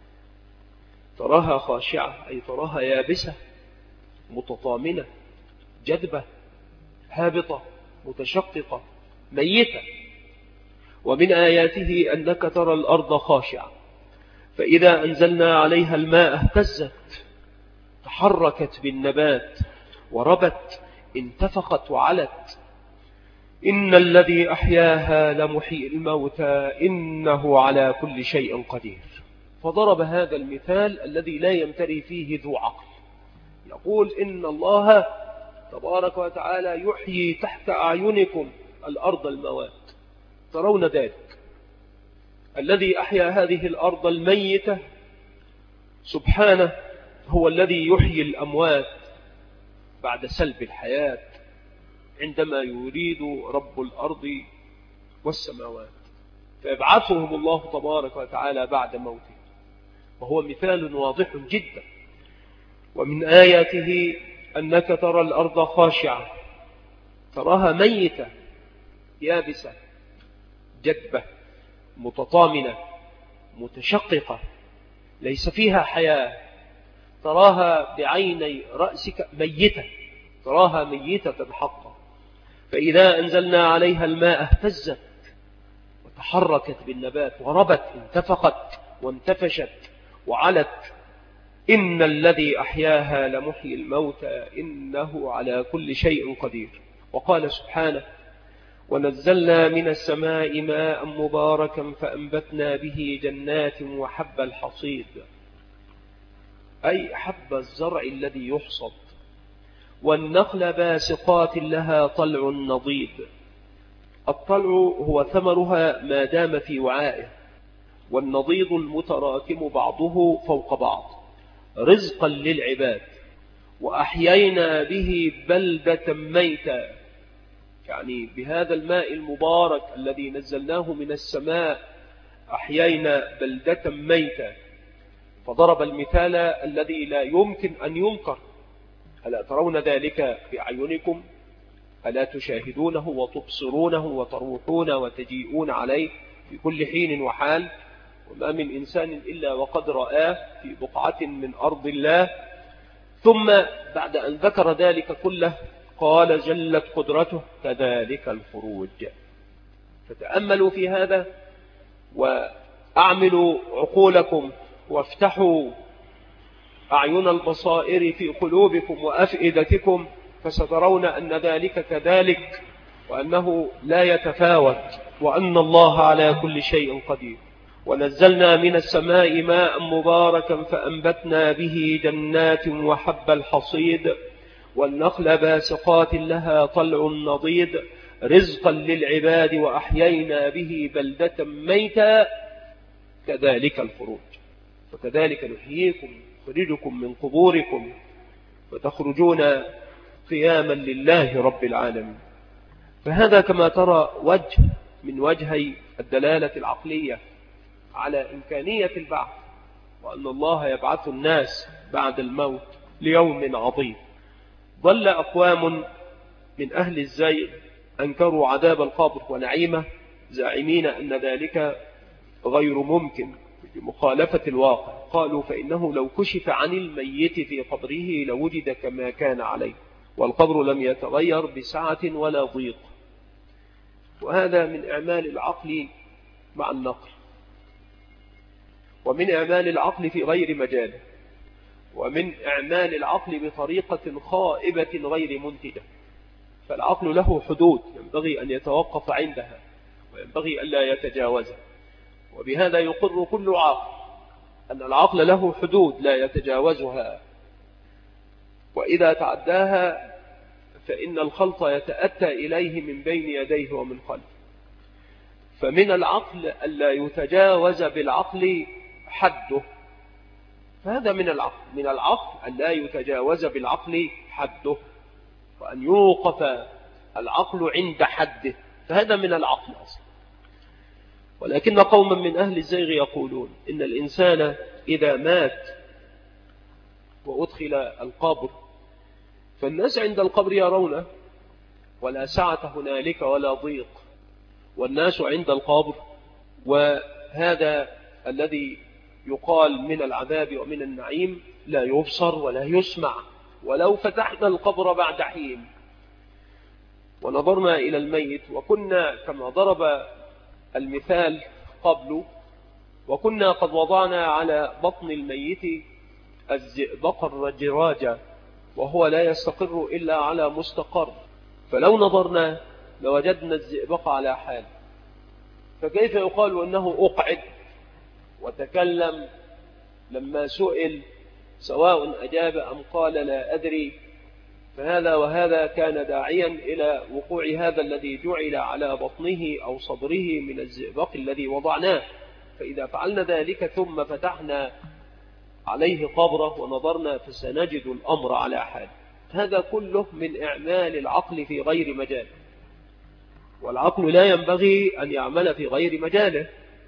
تراها خاشعة أي تراها يابسة متطامنة جذبة هابطة متشققة ميتة. ومن آياته أنك ترى الأرض خاشعة فإذا أنزلنا عليها الماء اهتزت تحركت بالنبات وربت انتفخت وعلت. إن الذي أحياها لمحيي الموتى إنه على كل شيء قدير. فضرب هذا المثال الذي لا يمتري فيه ذو عقل، يقول إن الله تبارك وتعالى يحيي تحت أعينكم الأرض الموات، ترون ذلك. الذي أحيا هذه الأرض الميتة سبحانه هو الذي يحيي الأموات بعد سلب الحياة عندما يريد رب الأرض والسماوات، فيبعثهم الله تبارك وتعالى بعد موته، وهو مثال واضح جدا. ومن آياته أنك ترى الأرض خاشعة، تراها ميتة يابسة جدبة متطامنة متشققة ليس فيها حياة، تراها بعيني رأسك ميتة، تراها ميتة حقا. فإذا أنزلنا عليها الماء اهتزت وتحركت بالنبات وربت انتفخت وانتفشت وعلت. إن الذي أحياها لمحيي الموتى إنه على كل شيء قدير. وقال سبحانه: ونزلنا من السماء ماء مباركا فأنبتنا به جنات وحب الحصيد، أي حب الزرع الذي يحصد، والنخل باسقات لها طلع نضيد. الطلع هو ثمرها ما دام في وعائه، والنضيد المتراكم بعضه فوق بعض رزقا للعباد. وأحيينا به بلدة ميتا، يعني بهذا الماء المبارك الذي نزلناه من السماء أحيينا بلدة ميتا. فضرب المثال الذي لا يمكن أن ينكر. ألا ترون ذلك بأعينكم؟ ألا تشاهدونه وتبصرونه وتروحون وتجيئون عليه في كل حين وحال؟ وما من إنسان إلا وقد رآه في بقعة من أرض الله. ثم بعد أن ذكر ذلك كله قال جلت قدرته: كذلك الخروج. فتأملوا في هذا وأعملوا عقولكم وافتحوا أعين البصائر في قلوبكم وأفئدتكم، فسترون أن ذلك كذلك، وأنه لا يتفاوت، وأن الله على كل شيء قدير. ونزلنا من السماء ماء مباركا فأنبتنا به جنات وحب الحصيد، والنخل باسقات لها طلع نضيد رزقا للعباد، وأحيينا به بلدة ميتا كذلك الخروج. فكذلك نحييكم نخرجكم من قبوركم وتخرجون قياما لله رب العالمين. فهذا كما ترى وجه من وجهي الدلالة العقلية على إمكانية البعث، وأن الله يبعث الناس بعد الموت ليوم عظيم. ظل أقوام من أهل الزيغ أنكروا عذاب القبر ونعيمه، زاعمين أن ذلك غير ممكن بمخالفة الواقع. قالوا: فإنه لو كشف عن الميت في قبره لوجد كما كان عليه، والقبر لم يتغير بسعة ولا ضيق. وهذا من أعمال العقل مع النقل، ومن أعمال العقل في غير مجاله، ومن أعمال العقل بطريقة خائبة غير منتجة. فالعقل له حدود ينبغي أن يتوقف عندها، وينبغي أن لا يتجاوزها. وبهذا يقر كل عاقل أن العقل له حدود لا يتجاوزها، وإذا تعداها فإن الخلط يتأتى إليه من بين يديه ومن خلفه. فمن العقل ألا يتجاوز بالعقل حده، فهذا من العقل. من العقل ألا يتجاوز بالعقل حده، وأن يوقف العقل عند حده، فهذا من العقل أصلا. ولكن قوما من أهل الزيغ يقولون إن الإنسان إذا مات وأدخل القبر فالناس عند القبر يرونه ولا سعة هنالك ولا ضيق، والناس عند القبر، وهذا الذي يقال من العذاب ومن النعيم لا يبصر ولا يسمع. ولو فتحنا القبر بعد حين ونظرنا إلى الميت، وكنا كما ضرب المثال قبل، وكنا قد وضعنا على بطن الميت الزئبق الرجراجة وهو لا يستقر إلا على مستقر، فلو نظرنا لوجدنا الزئبق على حال، فكيف يقال أنه أقعد وتكلم لما سئل سواء أجاب أم قال لا أدري؟ فهذا وهذا كان داعيا إلى وقوع هذا الذي جعل على بطنه أو صدره من الزئبق الذي وضعناه. فإذا فعلنا ذلك ثم فتحنا عليه قبره ونظرنا فسنجد الأمر على حال. هذا كله من إعمال العقل في غير مجاله، والعقل لا ينبغي أن يعمل في غير مجاله.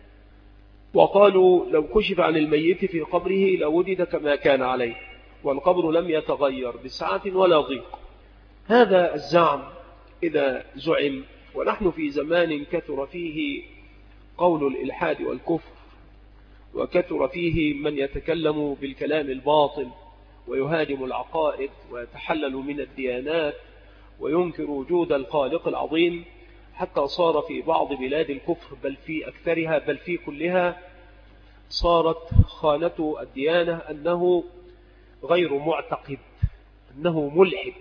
وقالوا لو كشف عن الميت في قبره لوجد كما كان عليه، والقبر لم يتغير بسعة ولا ضيق. هذا الزعم إذا زعم، ونحن في زمان كثر فيه قول الإلحاد والكفر، وكثر فيه من يتكلم بالكلام الباطل ويهاجم العقائد ويتحلل من الديانات وينكر وجود الخالق العظيم، حتى صار في بعض بلاد الكفر بل في أكثرها بل في كلها صارت خانة الديانة أنه غير معتقد، أنه ملحد.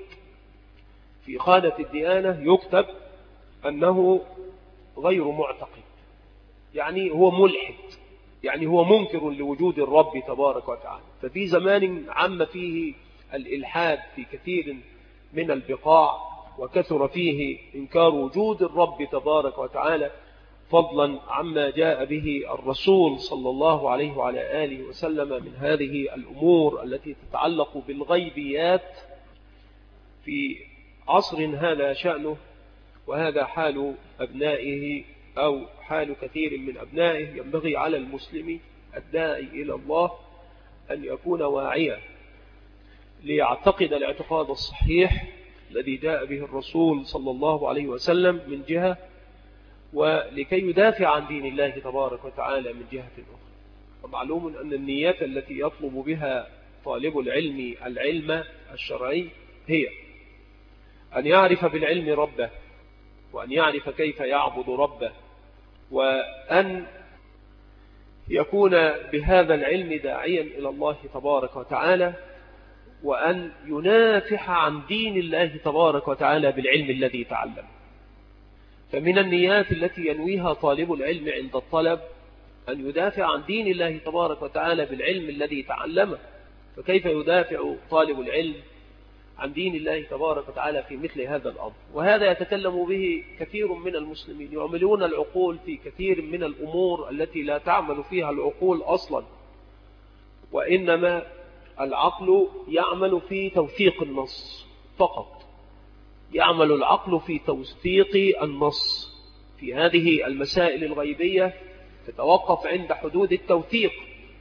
في خانة الديانة يكتب أنه غير معتقد، يعني هو ملحد، يعني هو منكر لوجود الرب تبارك وتعالى. ففي زمان عم فيه الإلحاد في كثير من البقاع، وكثر فيه إنكار وجود الرب تبارك وتعالى، فضلا عما جاء به الرسول صلى الله عليه وعلى آله وسلم من هذه الأمور التي تتعلق بالغيبيات. في عصر هذا شأنه، وهذا حال أبنائه أو حال كثير من أبنائه، ينبغي على المسلم الداعي إلى الله أن يكون واعيا ليعتقد الاعتقاد الصحيح الذي جاء به الرسول صلى الله عليه وسلم من جهة، ولكي يدافع عن دين الله تبارك وتعالى من جهة أخرى. ومعلوم أن النيات التي يطلب بها طالب العلم الشرعي هي أن يعرف بالعلم ربه، وأن يعرف كيف يعبد ربه، وأن يكون بهذا العلم داعيا إلى الله تبارك وتعالى، وأن ينافح عن دين الله تبارك وتعالى بالعلم الذي تعلم. فمن النيات التي ينويها طالب العلم عند الطلب أن يدافع عن دين الله تبارك وتعالى بالعلم الذي تعلمه. فكيف يدافع طالب العلم عن دين الله تبارك وتعالى في مثل هذا الأمر؟ وهذا يتكلم به كثير من المسلمين، يعملون العقول في كثير من الأمور التي لا تعمل فيها العقول أصلا، وإنما العقل يعمل في توثيق النص فقط. يعمل العقل في توثيق النص في هذه المسائل الغيبية، تتوقف عند حدود التوثيق.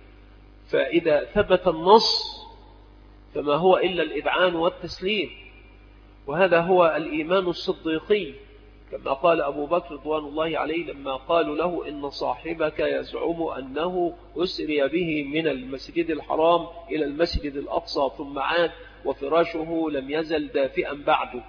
فإذا ثبت النص فما هو إلا الإذعان والتسليم، وهذا هو الإيمان الصديقي، كما قال أبو بكر رضوان الله عليه لما قالوا له إن صاحبك يزعم أنه أسري به من المسجد الحرام إلى المسجد الأقصى ثم عاد وفراشه لم يزل دافئا بعده،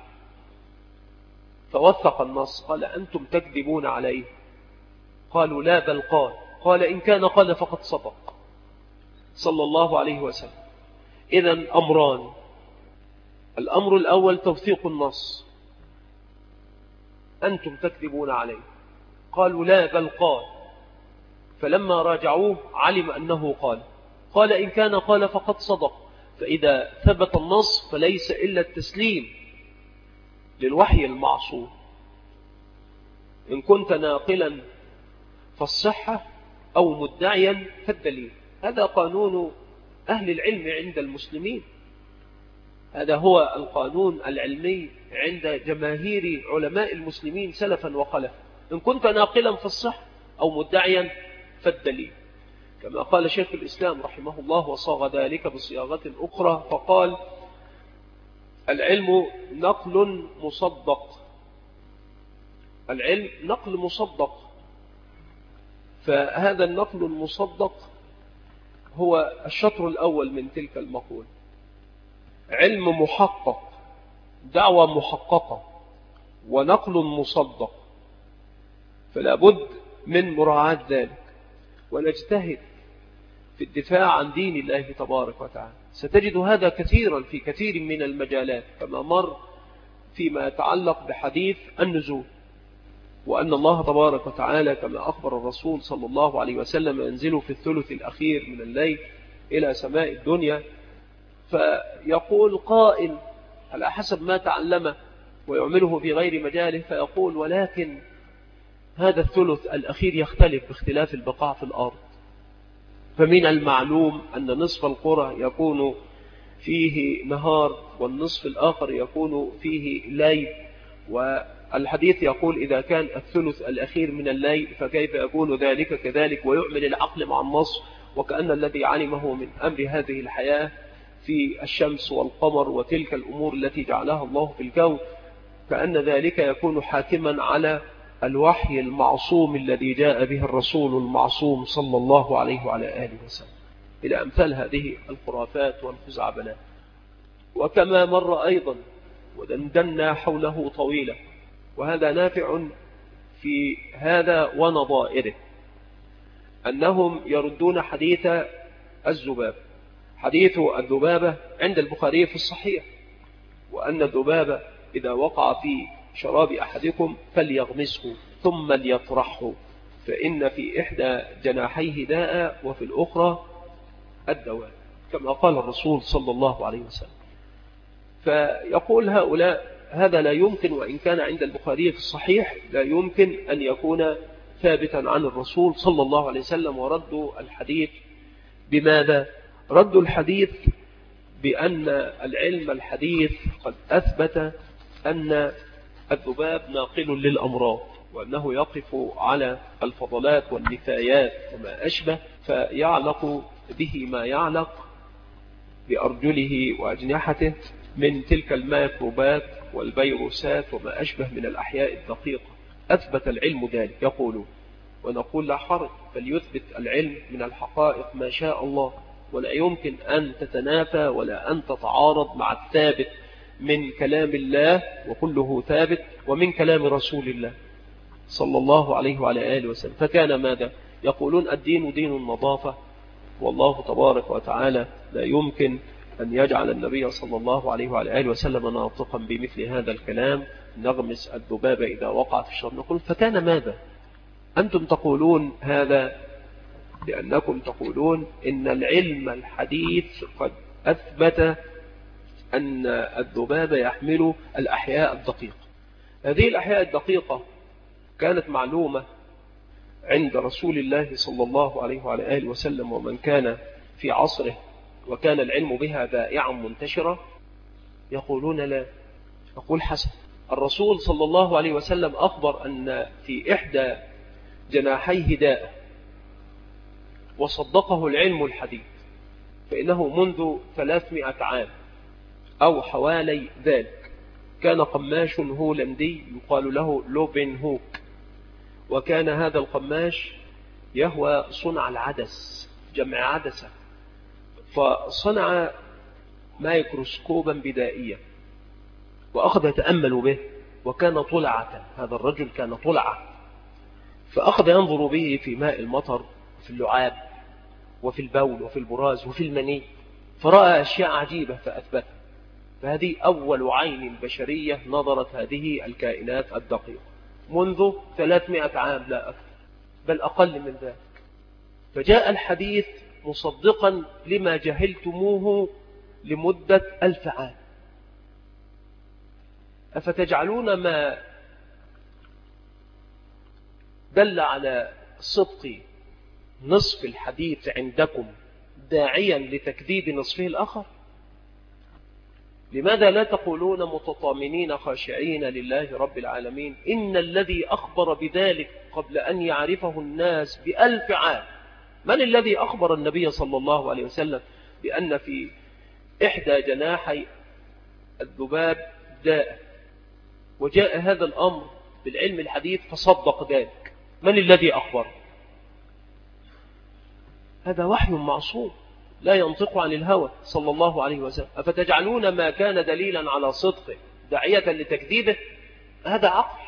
فوثق النص. قال أنتم تكذبون عليه؟ قالوا لا بل قال إن كان قال فقد صدق صلى الله عليه وسلم. إذن أمران: الأمر الأول توثيق النص، أنتم تكذبون عليه. قالوا لا بل قال، فلما راجعوه علم أنه قال، قال إن كان قال فقد صدق. فإذا ثبت النص فليس إلا التسليم للوحي المعصوم. إن كنت ناقلا فالصحة أو مدعيا فالدليل. هذا قانون أهل العلم عند المسلمين، هذا هو القانون العلمي عند جماهير علماء المسلمين سلفا وخلفا. إن كنت ناقلا فالصحة أو مدعيا فالدليل، كما قال شيخ الإسلام رحمه الله وصاغ ذلك بصياغة أخرى فقال: العلم نقل مصدق. العلم نقل مصدق، فهذا النقل المصدق هو الشطر الأول من تلك المقولة. علم محقق، دعوة محققة، ونقل مصدق، فلا بد من مراعاة ذلك، ونجتهد في الدفاع عن دين الله تبارك وتعالى. ستجد هذا كثيرا في كثير من المجالات، كما مر فيما يتعلق بحديث النزول، وأن الله تبارك وتعالى كما أخبر الرسول صلى الله عليه وسلم ينزل في الثلث الأخير من الليل إلى سماء الدنيا، فيقول قائل على حسب ما تعلمه ويعمله في غير مجاله، فيقول: ولكن هذا الثلث الأخير يختلف باختلاف البقاع في الأرض، فمن المعلوم أن نصف القرى يكون فيه نهار والنصف الآخر يكون فيه ليل، والحديث يقول إذا كان الثلث الأخير من الليل فكيف يكون ذلك كذلك، ويعمل العقل مع النص، وكأن الذي علمه من أمر هذه الحياة في الشمس والقمر وتلك الأمور التي جعلها الله في الكون، كأن ذلك يكون حاكما على الوحي المعصوم الذي جاء به الرسول المعصوم صلى الله عليه وعلى آله وسلم، إلى أمثال هذه الخرافات والخزعبلات. وكما مر أيضا ودندنا حوله طويلا، وهذا نافع في هذا ونظائره، أنهم يردون حديث الذباب. حديث الذبابة عند البخاري في الصحيح، وأن الذبابة إذا وقع في شراب أحدكم فليغمسه ثم ليطرحه، فإن في إحدى جناحيه داء وفي الأخرى الدواء، كما قال الرسول صلى الله عليه وسلم. فيقول هؤلاء هذا لا يمكن، وإن كان عند البخاري في الصحيح لا يمكن أن يكون ثابتا عن الرسول صلى الله عليه وسلم. وردوا الحديث بماذا؟ ردوا الحديث بأن العلم الحديث قد أثبت أن الذباب ناقل للأمراض، وأنه يقف على الفضلات والنفايات وما أشبه، فيعلق به ما يعلق بأرجله وأجنحته من تلك الميكروبات والفيروسات وما أشبه من الأحياء الدقيقة. أثبت العلم ذلك يقولون، ونقول لا حرج، فليثبت العلم من الحقائق ما شاء الله، ولا يمكن أن تتنافى ولا أن تتعارض مع الثابت من كلام الله وكله ثابت، ومن كلام رسول الله صلى الله عليه وعلى آله وسلم. فكان ماذا؟ يقولون الدين دين النظافة، والله تبارك وتعالى لا يمكن أن يجعل النبي صلى الله عليه وعلى آله وسلم ناطقا بمثل هذا الكلام: نغمس الذباب إذا وقع في الشر. نقول فكان ماذا؟ أنتم تقولون هذا لأنكم تقولون إن العلم الحديث قد أثبت أن الذباب يحمل الأحياء الدقيقة. هذه الأحياء الدقيقة كانت معلومة عند رسول الله صلى الله عليه وعلى آله وسلم ومن كان في عصره، وكان العلم بها بائعا منتشرا. يقولون لا. أقول حسن، الرسول صلى الله عليه وسلم أخبر أن في إحدى جناحيه داء، وصدقه العلم الحديث، فإنه منذ 300 عام أو حوالي ذلك كان قماش هولندي يقال له لوبن هوك، وكان هذا القماش يهوى صنع العدس، جمع عدسة، فصنع مايكروسكوبا بدائيا وأخذ يتأمل به، وكان طلعة، هذا الرجل كان طلعة، فأخذ ينظر به في ماء المطر وفي اللعاب وفي البول وفي البراز وفي المني، فرأى أشياء عجيبة فأثبتها. فهذه أول عين بشرية نظرت هذه الكائنات الدقيقة منذ 300 عام لا أكثر، بل أقل من ذلك. فجاء الحديث مصدقا لما جهلتموه لمدة 1000 عام. أفتجعلون ما دل على صدق نصف الحديث عندكم داعيا لتكذيب نصفه الآخر؟ لماذا لا تقولون متطامنين خاشعين لله رب العالمين إن الذي أخبر بذلك قبل أن يعرفه الناس ب1000 عام؟ من الذي أخبر النبي صلى الله عليه وسلم بأن في إحدى جناحي الذباب داء، وجاء هذا الأمر بالعلم الحديث فصدق ذلك؟ من الذي أخبر؟ هذا وحي معصوم لا ينطق عن الهوى صلى الله عليه وسلم. أفتجعلون ما كان دليلا على صدقه داعية لتكذيبه؟ هذا عقل.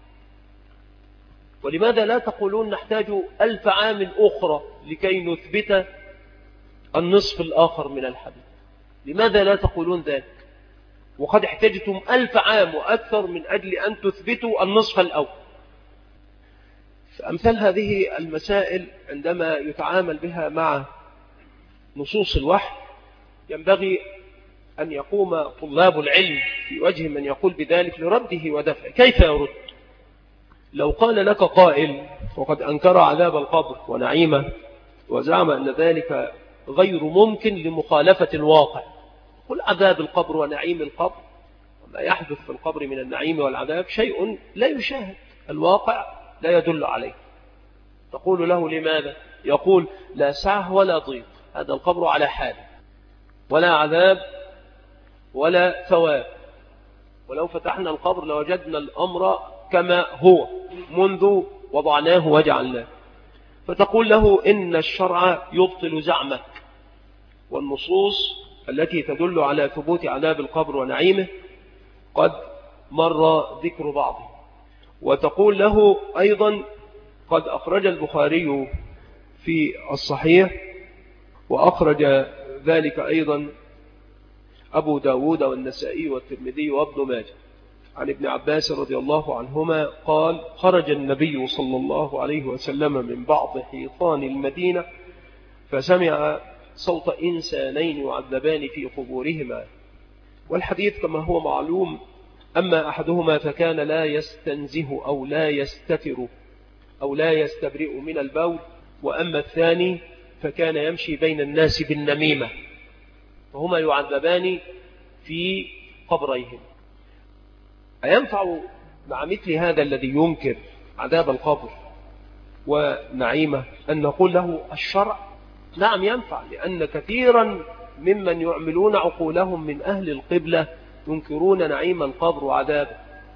ولماذا لا تقولون نحتاج 1000 عام أخرى لكي نثبت النصف الآخر من الحديث؟ لماذا لا تقولون ذلك وقد احتجتم 1000 عام وأكثر من أجل أن تثبتوا النصف الأول؟ فأمثال هذه المسائل عندما يتعامل بها مع نصوص الوحي ينبغي أن يقوم طلاب العلم في وجه من يقول بذلك لرده ودفعه. كيف يرد؟ لو قال لك قائل وقد أنكر عذاب القبر ونعيمه وزعم أن ذلك غير ممكن لمخالفة الواقع، قل عذاب القبر ونعيم القبر وما يحدث في القبر من النعيم والعذاب شيء لا يشاهد، الواقع لا يدل عليه. تقول له لماذا؟ يقول لا سعه ولا ضيق، هذا القبر على حاله، ولا عذاب ولا ثواب، ولو فتحنا القبر لوجدنا الأمر كما هو منذ وضعناه وجعلناه. فتقول له إن الشرع يبطل زعمك، والنصوص التي تدل على ثبوت عذاب القبر ونعيمه قد مر ذكر بعضه. وتقول له أيضا قد أخرج البخاري في الصحيح وأخرج ذلك أيضا أبو داود والنسائي والترمذي وابن ماجه عن ابن عباس رضي الله عنهما قال خرج النبي صلى الله عليه وسلم من بعض حيطان المدينة فسمع صوت إنسانين يعذبان في قبورهما. والحديث كما هو معلوم، أما أحدهما فكان لا يستنزه أو لا يستتر أو لا يستبرئ من البول، وأما الثاني فكان يمشي بين الناس بالنميمة، فهما يعذبان في قبريهم. أينفع مع مثل هذا الذي ينكر عذاب القبر ونعيمه أن نقول له الشرع؟ نعم ينفع، لأن كثيرا ممن يعملون عقولهم من أهل القبلة ينكرون نعيم القبر وعذابه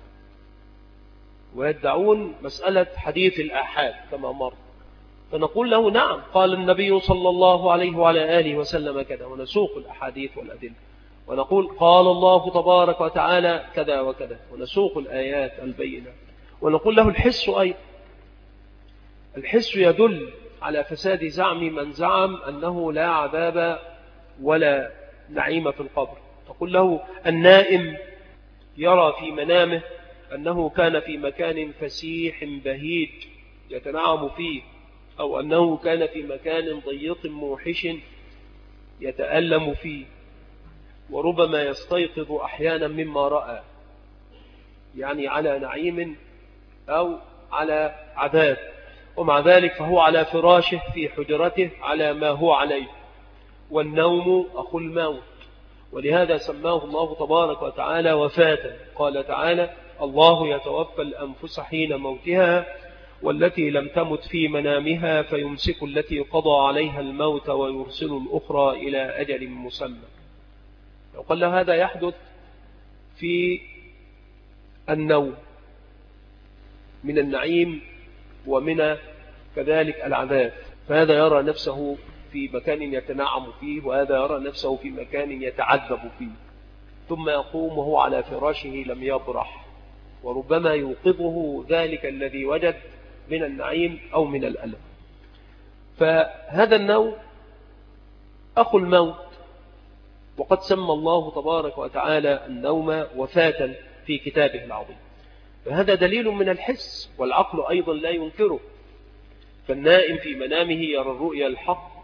ويدعون مسألة حديث الآحاد كما مر. فنقول له نعم قال النبي صلى الله عليه وعلى آله وسلم كذا، ونسوق الأحاديث والأدلة، ونقول قال الله تبارك وتعالى كذا وكذا، ونسوق الآيات البينة، ونقول له الحس أيضا. الحس يدل على فساد زعم من زعم أنه لا عذاب ولا نعيم في القبر. تقول له النائم يرى في منامه أنه كان في مكان فسيح بهيج يتنعم فيه، أو أنه كان في مكان ضيق موحش يتألم فيه، وربما يستيقظ أحيانا مما رأى، يعني على نعيم أو على عذاب، ومع ذلك فهو على فراشه في حجرته على ما هو عليه. والنوم أخو الموت، ولهذا سماه الله تبارك وتعالى وفاة. قال تعالى الله يتوفى الأنفس حين موتها والتي لم تمت في منامها فيمسك التي قضى عليها الموت ويرسل الأخرى إلى أجل مسمى. لو قال هذا يحدث في النوم من النعيم ومن كذلك العذاب، فهذا يرى نفسه في مكان يتنعم فيه، وهذا يرى نفسه في مكان يتعذب فيه، ثم يقوم وهو على فراشه لم يبرح، وربما يوقظه ذلك الذي وجد من النعيم أو من الألم. فهذا النوم أخو الموت، وقد سمى الله تبارك وتعالى النوم وفاة في كتابه العظيم. فهذا دليل من الحس، والعقل أيضا لا ينكره. فالنائم في منامه يرى الرؤيا الحق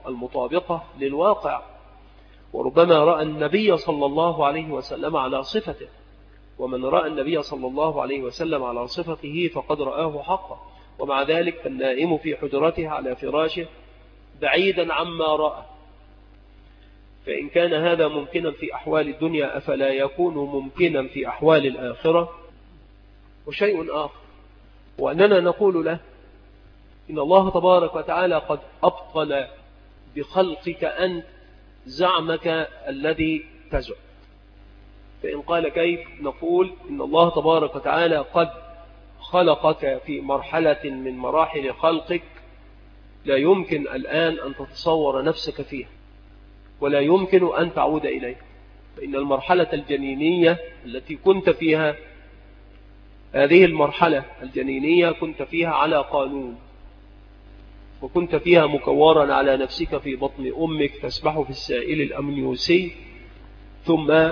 المطابقة للواقع، وربما رأى النبي صلى الله عليه وسلم على صفته، ومن رأى النبي صلى الله عليه وسلم على صفته فقد رآه حقا، ومع ذلك النائم في حجرته على فراشه بعيدا عما رأى. فإن كان هذا ممكنا في أحوال الدنيا أفلا يكون ممكنا في أحوال الآخرة؟ وشيء آخر، وأننا نقول له إن الله تبارك وتعالى قد أبطل بخلقك أنت زعمك الذي تزعم. فإن قال كيف؟ نقول إن الله تبارك وتعالى قد خلقك في مرحلة من مراحل خلقك لا يمكن الآن أن تتصور نفسك فيها، ولا يمكن أن تعود إليها. فإن المرحلة الجنينية التي كنت فيها، هذه المرحلة الجنينية كنت فيها على قانون، وكنت فيها مكورا على نفسك في بطن أمك تسبح في السائل الأمنيوسي، ثم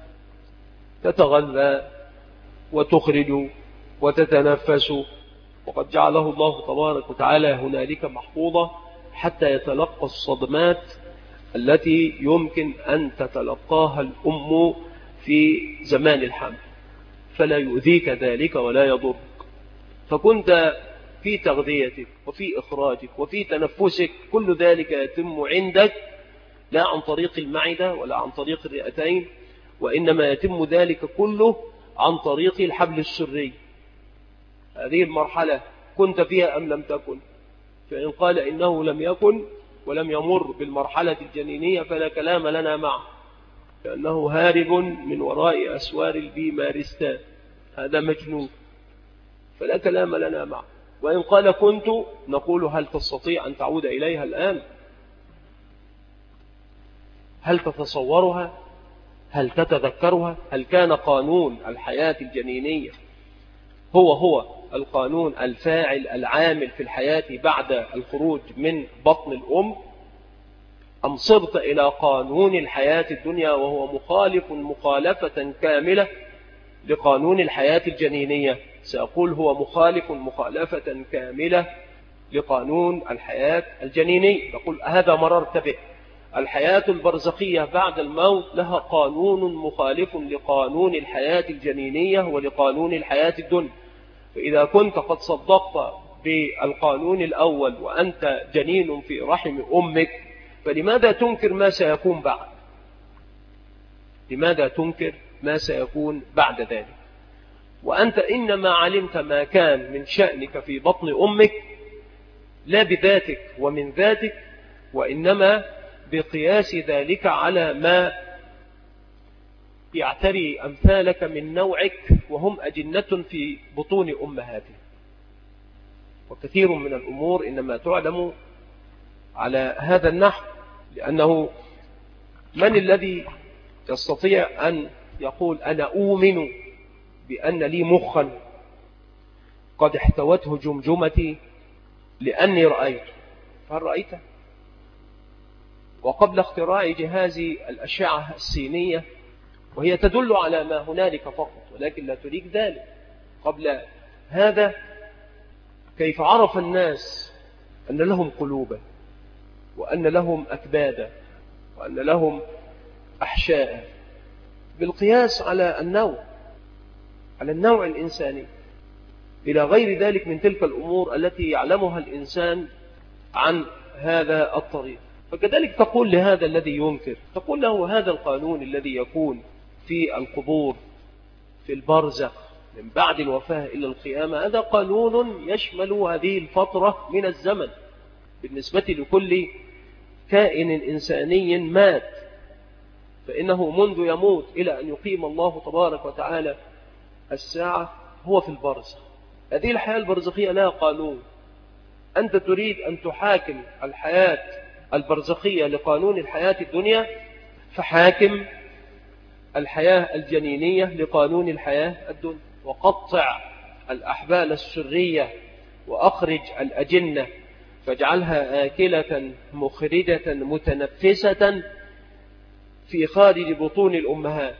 تتغذى وتخرج وتتنفس، وقد جعله الله تبارك وتعالى هنالك محفوظة حتى يتلقى الصدمات التي يمكن أن تتلقاها الأم في زمان الحمل، فلا يؤذيك ذلك ولا يضرك. فكنت في تغذيتك وفي إخراجك وفي تنفسك، كل ذلك يتم عندك لا عن طريق المعدة ولا عن طريق الرئتين، وإنما يتم ذلك كله عن طريق الحبل السري. هذه المرحلة كنت فيها أم لم تكن؟ فإن قال إنه لم يكن ولم يمر بالمرحلة الجنينية فلا كلام لنا معه، لأنه هارب من وراء أسوار البيمارستان، هذا مجنون، فلا كلام لنا معه. وإن قال كنت، نقول هل تستطيع أن تعود إليها الآن؟ هل تتصورها؟ هل تتذكرها؟ هل كان قانون الحياة الجنينية هو القانون الفاعل العامل في الحياة بعد الخروج من بطن الأم، أم صرت إلى قانون الحياة الدنيا وهو مخالف مخالفة كاملة لقانون الحياة الجنينية؟ سأقول هو مخالف مخالفة كاملة لقانون الحياة الجنينية. نقول هذا مررت به. الحياة البرزخية بعد الموت لها قانون مخالف لقانون الحياة الجنينية ولقانون الحياة الدنيا. فإذا كنت قد صدقت بالقانون الأول وأنت جنين في رحم أمك، فلماذا تنكر ما سيكون بعد؟ لماذا تنكر ما سيكون بعد ذلك؟ وأنت إنما علمت ما كان من شأنك في بطن أمك لا بذاتك ومن ذاتك، وإنما بقياس ذلك على ما يعتري أمثالك من نوعك وهم أجنة في بطون أمهاتهم. وكثير من الأمور إنما تعلم على هذا النحو، لأنه من الذي يستطيع أن يقول أنا أؤمن بأن لي مخا قد احتوته جمجمتي لأني رأيت؟ هل رأيته؟ وقبل اختراع جهاز الأشعة السينية، وهي تدل على ما هنالك فقط ولكن لا تريك ذلك، قبل هذا كيف عرف الناس أن لهم قلوبا وأن لهم أكبادا وأن لهم أحشاء؟ بالقياس على النوع الإنساني، إلى غير ذلك من تلك الأمور التي يعلمها الإنسان عن هذا الطريق. فكذلك تقول لهذا الذي ينكر، تقول له هذا القانون الذي يكون في القبور في البرزخ من بعد الوفاة إلى القيامة، هذا قانون يشمل هذه الفترة من الزمن بالنسبة لكل كائن إنساني مات، فإنه منذ يموت إلى أن يقيم الله تبارك وتعالى الساعة هو في البرزخ. هذه الحياة البرزخية لها قانون. أنت تريد أن تحاكم الحياة البرزخية لقانون الحياة الدنيا، فحاكم الحياة الجنينية لقانون الحياة الدنيا، وقطع الأحبال السرية وأخرج الأجنة فاجعلها آكلة مخرجة متنفسة في خارج بطون الأمهات،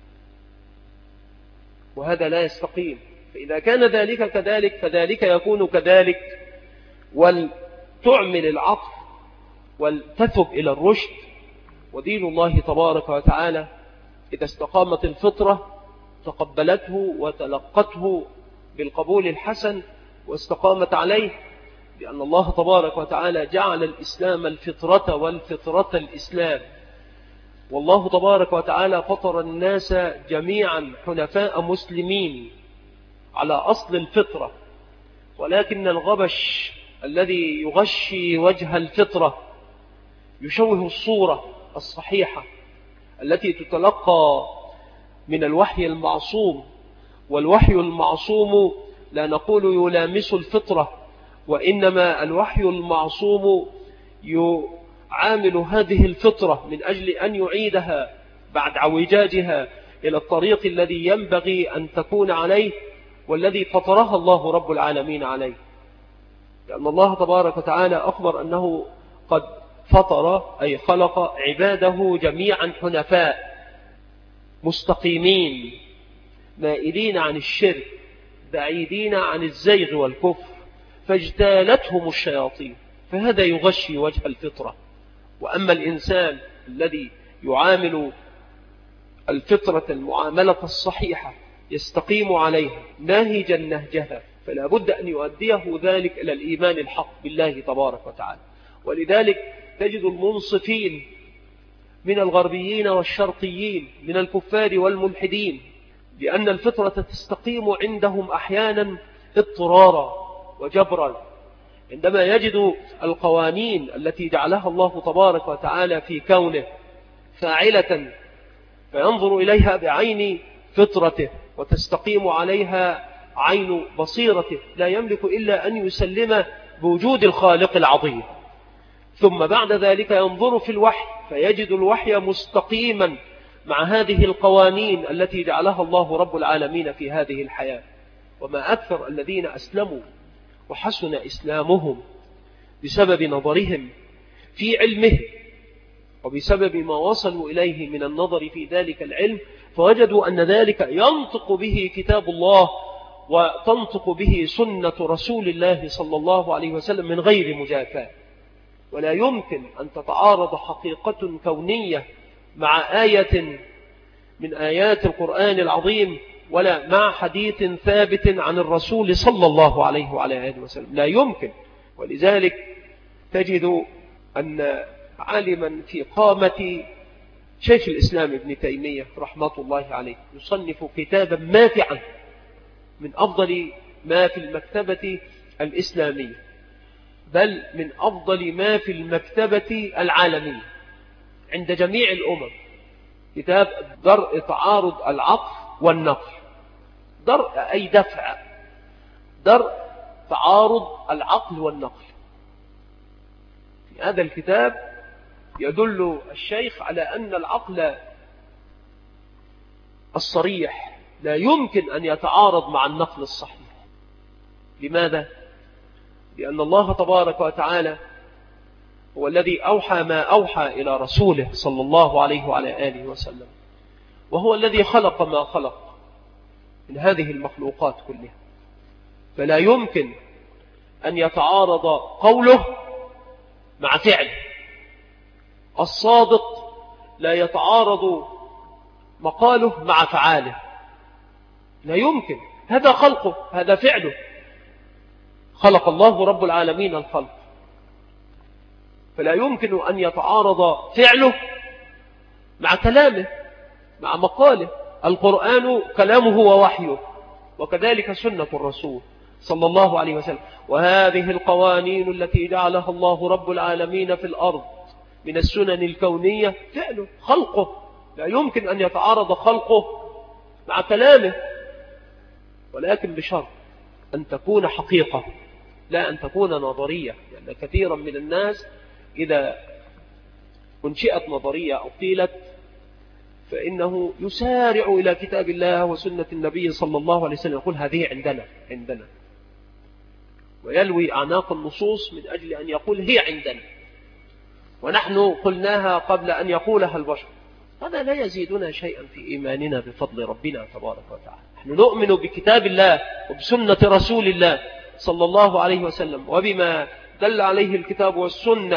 وهذا لا يستقيم. فإذا كان ذلك كذلك فذلك يكون كذلك. ولتعمل العطف ولتثب إلى الرشد. ودين الله تبارك وتعالى إذا استقامت الفطرة تقبلته وتلقته بالقبول الحسن واستقامت عليه، لأن الله تبارك وتعالى جعل الإسلام الفطرة والفطرة الإسلام. والله تبارك وتعالى فطر الناس جميعا حنفاء مسلمين على أصل الفطرة، ولكن الغبش الذي يغشي وجه الفطرة يشوه الصورة الصحيحة التي تتلقى من الوحي المعصوم. والوحي المعصوم لا نقول يلامس الفطرة، وإنما الوحي المعصوم يعامل هذه الفطرة من أجل أن يعيدها بعد عوجاجها إلى الطريق الذي ينبغي أن تكون عليه والذي فطرها الله رب العالمين عليه. لأن الله تبارك وتعالى أخبر أنه قد فطر أي خلق عباده جميعا حنفاء مستقيمين مائلين عن الشرك بعيدين عن الزيغ والكفر، فاجتالتهم الشياطين، فهذا يغشي وجه الفطرة. وأما الإنسان الذي يعامل الفطرة المعاملة الصحيحة يستقيم عليها ناهجا نهجها، فلا بد أن يؤديه ذلك إلى الإيمان الحق بالله تبارك وتعالى. ولذلك تجد المنصفين من الغربيين والشرقيين من الكفار والملحدين لأن الفطرة تستقيم عندهم أحيانا اضطرارا وجبرا، عندما يجد القوانين التي جعلها الله تبارك وتعالى في كونه فاعلة فينظر إليها بعين فطرته وتستقيم عليها عين بصيرته، لا يملك إلا أن يسلم بوجود الخالق العظيم. ثم بعد ذلك ينظر في الوحي فيجد الوحي مستقيما مع هذه القوانين التي جعلها الله رب العالمين في هذه الحياة. وما أكثر الذين أسلموا وحسن إسلامهم بسبب نظرهم في علمه وبسبب ما وصلوا إليه من النظر في ذلك العلم، فوجدوا أن ذلك ينطق به كتاب الله وتنطق به سنة رسول الله صلى الله عليه وسلم من غير مجافاة. ولا يمكن أن تتعارض حقيقة كونية مع آية من آيات القرآن العظيم ولا مع حديث ثابت عن الرسول صلى الله عليه وعلى آله وسلم، لا يمكن. ولذلك تجد أن عالما في قامة شيخ الإسلام ابن تيمية رحمة الله عليه يصنف كتابا ماتعا من أفضل ما في المكتبة الإسلامية، بل من أفضل ما في المكتبة العالمية عند جميع الأمم، كتاب درء تعارض العقل والنقل. درء أي دفع، درء تعارض العقل والنقل. في هذا الكتاب يدل الشيخ على أن العقل الصريح لا يمكن أن يتعارض مع النقل الصحيح. لماذا؟ لأن الله تبارك وتعالى هو الذي أوحى ما أوحى إلى رسوله صلى الله عليه وعلى آله وسلم، وهو الذي خلق ما خلق من هذه المخلوقات كلها، فلا يمكن أن يتعارض قوله مع فعله. الصادق لا يتعارض مقاله مع فعاله، لا يمكن. هذا خلقه، هذا فعله، خلق الله رب العالمين الخلق، فلا يمكن أن يتعارض فعله مع كلامه مع مقاله. القرآن كلامه ووحيه، وكذلك سنة الرسول صلى الله عليه وسلم. وهذه القوانين التي جعلها الله رب العالمين في الأرض من السنن الكونية فعله، خلقه، لا يمكن أن يتعارض خلقه مع كلامه، ولكن بشرط أن تكون حقيقة لا أن تكون نظرية. لأن كثيرا من الناس إذا انشئت نظرية أو قيلت فإنه يسارع إلى كتاب الله وسنة النبي صلى الله عليه وسلم، يقول هذه عندنا، ويلوي أعناق النصوص من أجل أن يقول هي عندنا ونحن قلناها قبل أن يقولها البشر. هذا لا يزيدنا شيئا في إيماننا بفضل ربنا تبارك وتعالى. نحن نؤمن بكتاب الله وبسنة رسول الله صلى الله عليه وسلم وبما دل عليه الكتاب والسنة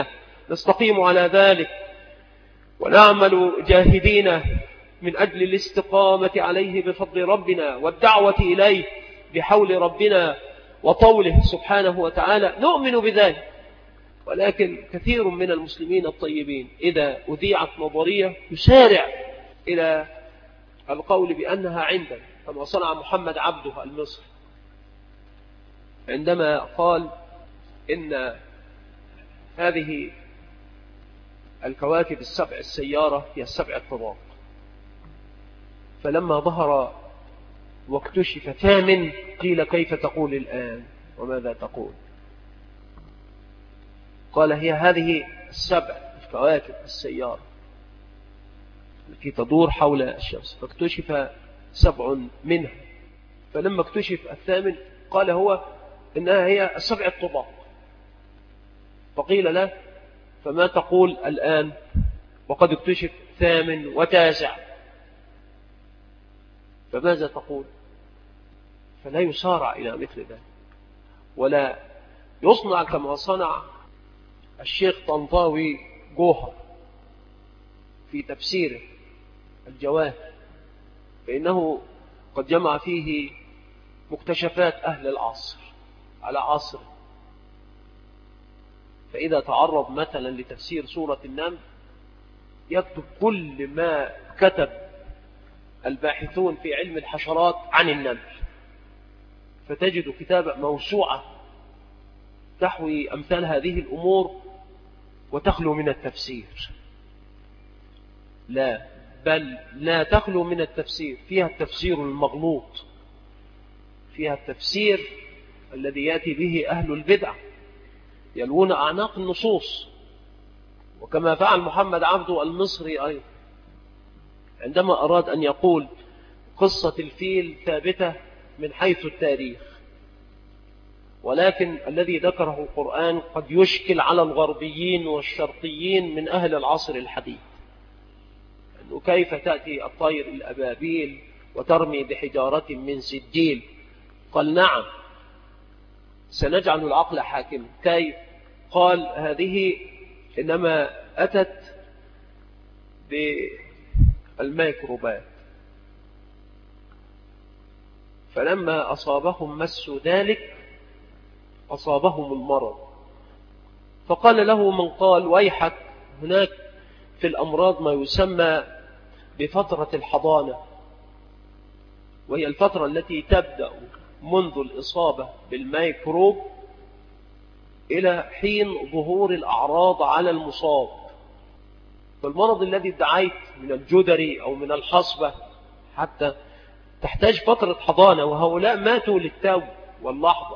نستقيم على ذلك ونعمل جاهدين من أجل الاستقامة عليه بفضل ربنا والدعوة إليه بحول ربنا وطوله سبحانه وتعالى، نؤمن بذلك. ولكن كثير من المسلمين الطيبين إذا أذيعت نظرية يسارع إلى القول بأنها عندنا، كما صنع محمد عبده المصري عندما قال إن هذه الكواكب السبع السيارة هي السبع الطباق، فلما ظهر واكتشف ثامن قيل كيف تقول الآن وماذا تقول؟ قال هي هذه السبع الكواكب السيارة التي تدور حول الشمس، فاكتشف 7 منها، فلما اكتشف الثامن قال هو إنها هي السبع الطباق، فقيل له فما تقول الآن وقد اكتشف 8 و9؟ فماذا تقول؟ فلا يسارع إلى مثل ذلك، ولا يصنع كما صنع الشيخ طنطاوي جوهر في تفسيره الجواهر، فإنه قد جمع فيه مكتشفات أهل العصر على عصره. فإذا تعرض مثلا لتفسير سورة النمل يكتب كل ما كتب الباحثون في علم الحشرات عن النمل، فتجد كتابة موسوعة تحوي أمثال هذه الأمور وتخلو من التفسير. لا، بل لا تخلو من التفسير، فيها التفسير المغلوط، فيها التفسير الذي يأتي به أهل البدع يلوون أعناق النصوص، وكما فعل محمد عبده المصري أيضا عندما أراد أن يقول قصة الفيل ثابتة من حيث التاريخ، ولكن الذي ذكره القرآن قد يشكل على الغربيين والشرقيين من أهل العصر الحديث، أنه كيف تأتي الطير الأبابيل وترمي بحجارة من سجيل؟ قال نعم سنجعل العقل حاكم. كيف؟ قال هذه إنما أتت بالميكروبات، فلما أصابهم مس ذلك أصابهم المرض، فقال له من قال ويحك، هناك في الأمراض ما يسمى بفترة الحضانة، وهي الفترة التي تبدأ منذ الإصابة بالميكروب إلى حين ظهور الأعراض على المصاب. فالمرض الذي ادعيت من الجدري أو من الحصبة حتى تحتاج فترة حضانة، وهؤلاء ماتوا للتو واللحظة،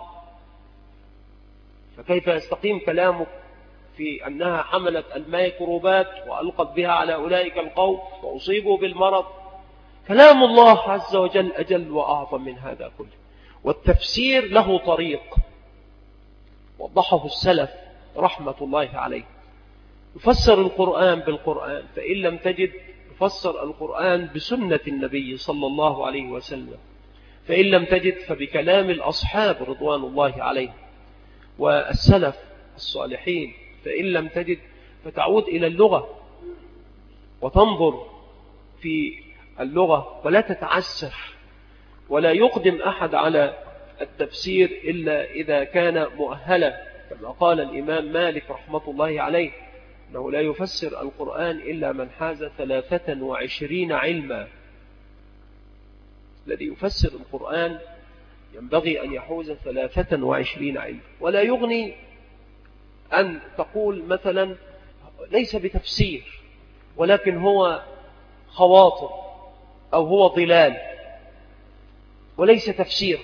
فكيف يستقيم كلامك في أنها حملت الميكروبات وألقت بها على أولئك القوم وأصيبوا بالمرض؟ كلام الله عز وجل أجل وأعظم من هذا كله. والتفسير له طريق وضحه السلف رحمة الله عليه، يفسر القرآن بالقرآن، فإن لم تجد يفسر القرآن بسنة النبي صلى الله عليه وسلم، فإن لم تجد فبكلام الأصحاب رضوان الله عليه والسلف الصالحين، فإن لم تجد فتعود إلى اللغة وتنظر في اللغة ولا تتعسف، ولا يقدم أحد على التفسير إلا إذا كان مؤهلا، كما قال الإمام مالك رحمة الله عليه أنه لا يفسر القرآن إلا من حاز 23 علما. الذي يفسر القرآن ينبغي أن يحوز 23 علما، ولا يغني أن تقول مثلا ليس بتفسير ولكن هو خواطر أو هو ظلال وليس تفسير،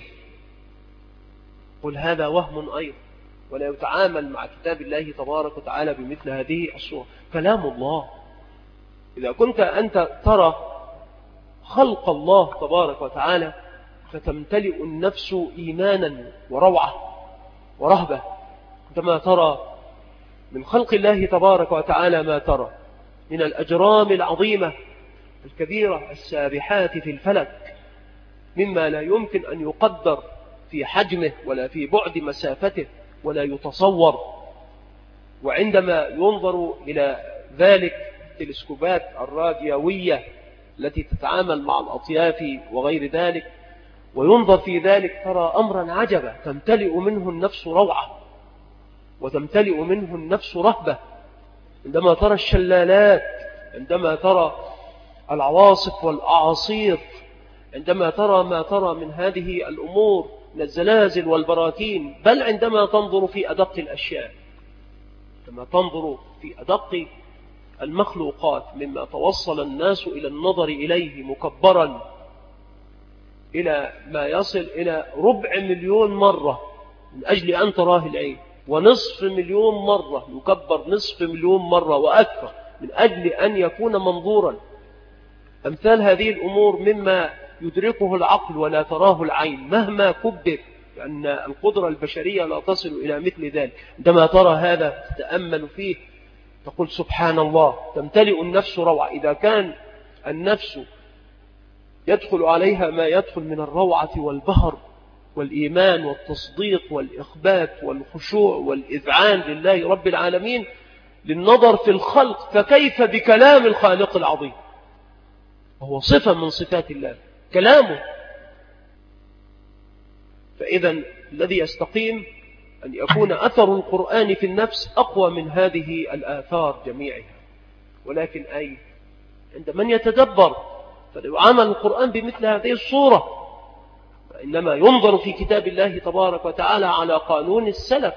قل هذا وهم أيضا، ولا يتعامل مع كتاب الله تبارك وتعالى بمثل هذه الصورة. كلام الله إذا كنت أنت ترى خلق الله تبارك وتعالى فتمتلئ النفس إيمانا وروعة ورهبة، عندما ترى من خلق الله تبارك وتعالى ما ترى من الأجرام العظيمة الكبيرة السابحات في الفلك، مما لا يمكن أن يقدر في حجمه ولا في بعد مسافته ولا يتصور، وعندما ينظر إلى ذلك التلسكوبات الراديوية التي تتعامل مع الأطياف وغير ذلك، وينظر في ذلك ترى أمرا عجبا، تمتلئ منه النفس روعة وتمتلئ منه النفس رهبة. عندما ترى الشلالات، عندما ترى العواصف والأعاصير، عندما ترى ما ترى من هذه الأمور من الزلازل والبراكين، بل عندما تنظر في أدق الأشياء، عندما تنظر في أدق المخلوقات مما توصل الناس إلى النظر إليه مكبرا إلى ما يصل إلى 250,000 مرة من أجل أن تراه العين، ونصف مليون مرة يكبر 250,000 مرة وأكثر من أجل أن يكون منظورا. أمثال هذه الأمور مما يدركه العقل ولا تراه العين مهما كبر، لأن القدرة البشرية لا تصل إلى مثل ذلك. عندما ترى هذا تتأمل فيه تقول سبحان الله، تمتلئ النفس روعة. إذا كان النفس يدخل عليها ما يدخل من الروعة والبهر والإيمان والتصديق والإخبات والخشوع والإذعان لله رب العالمين للنظر في الخلق، فكيف بكلام الخالق العظيم؟ وهو صفة من صفات الله كلامه. فإذا الذي يستقيم أن يكون أثر القرآن في النفس أقوى من هذه الآثار جميعها. ولكن أي عند من يتدبر فلو عمل القرآن بمثل هذه الصورة، وإنما ينظر في كتاب الله تبارك وتعالى على قانون السلف،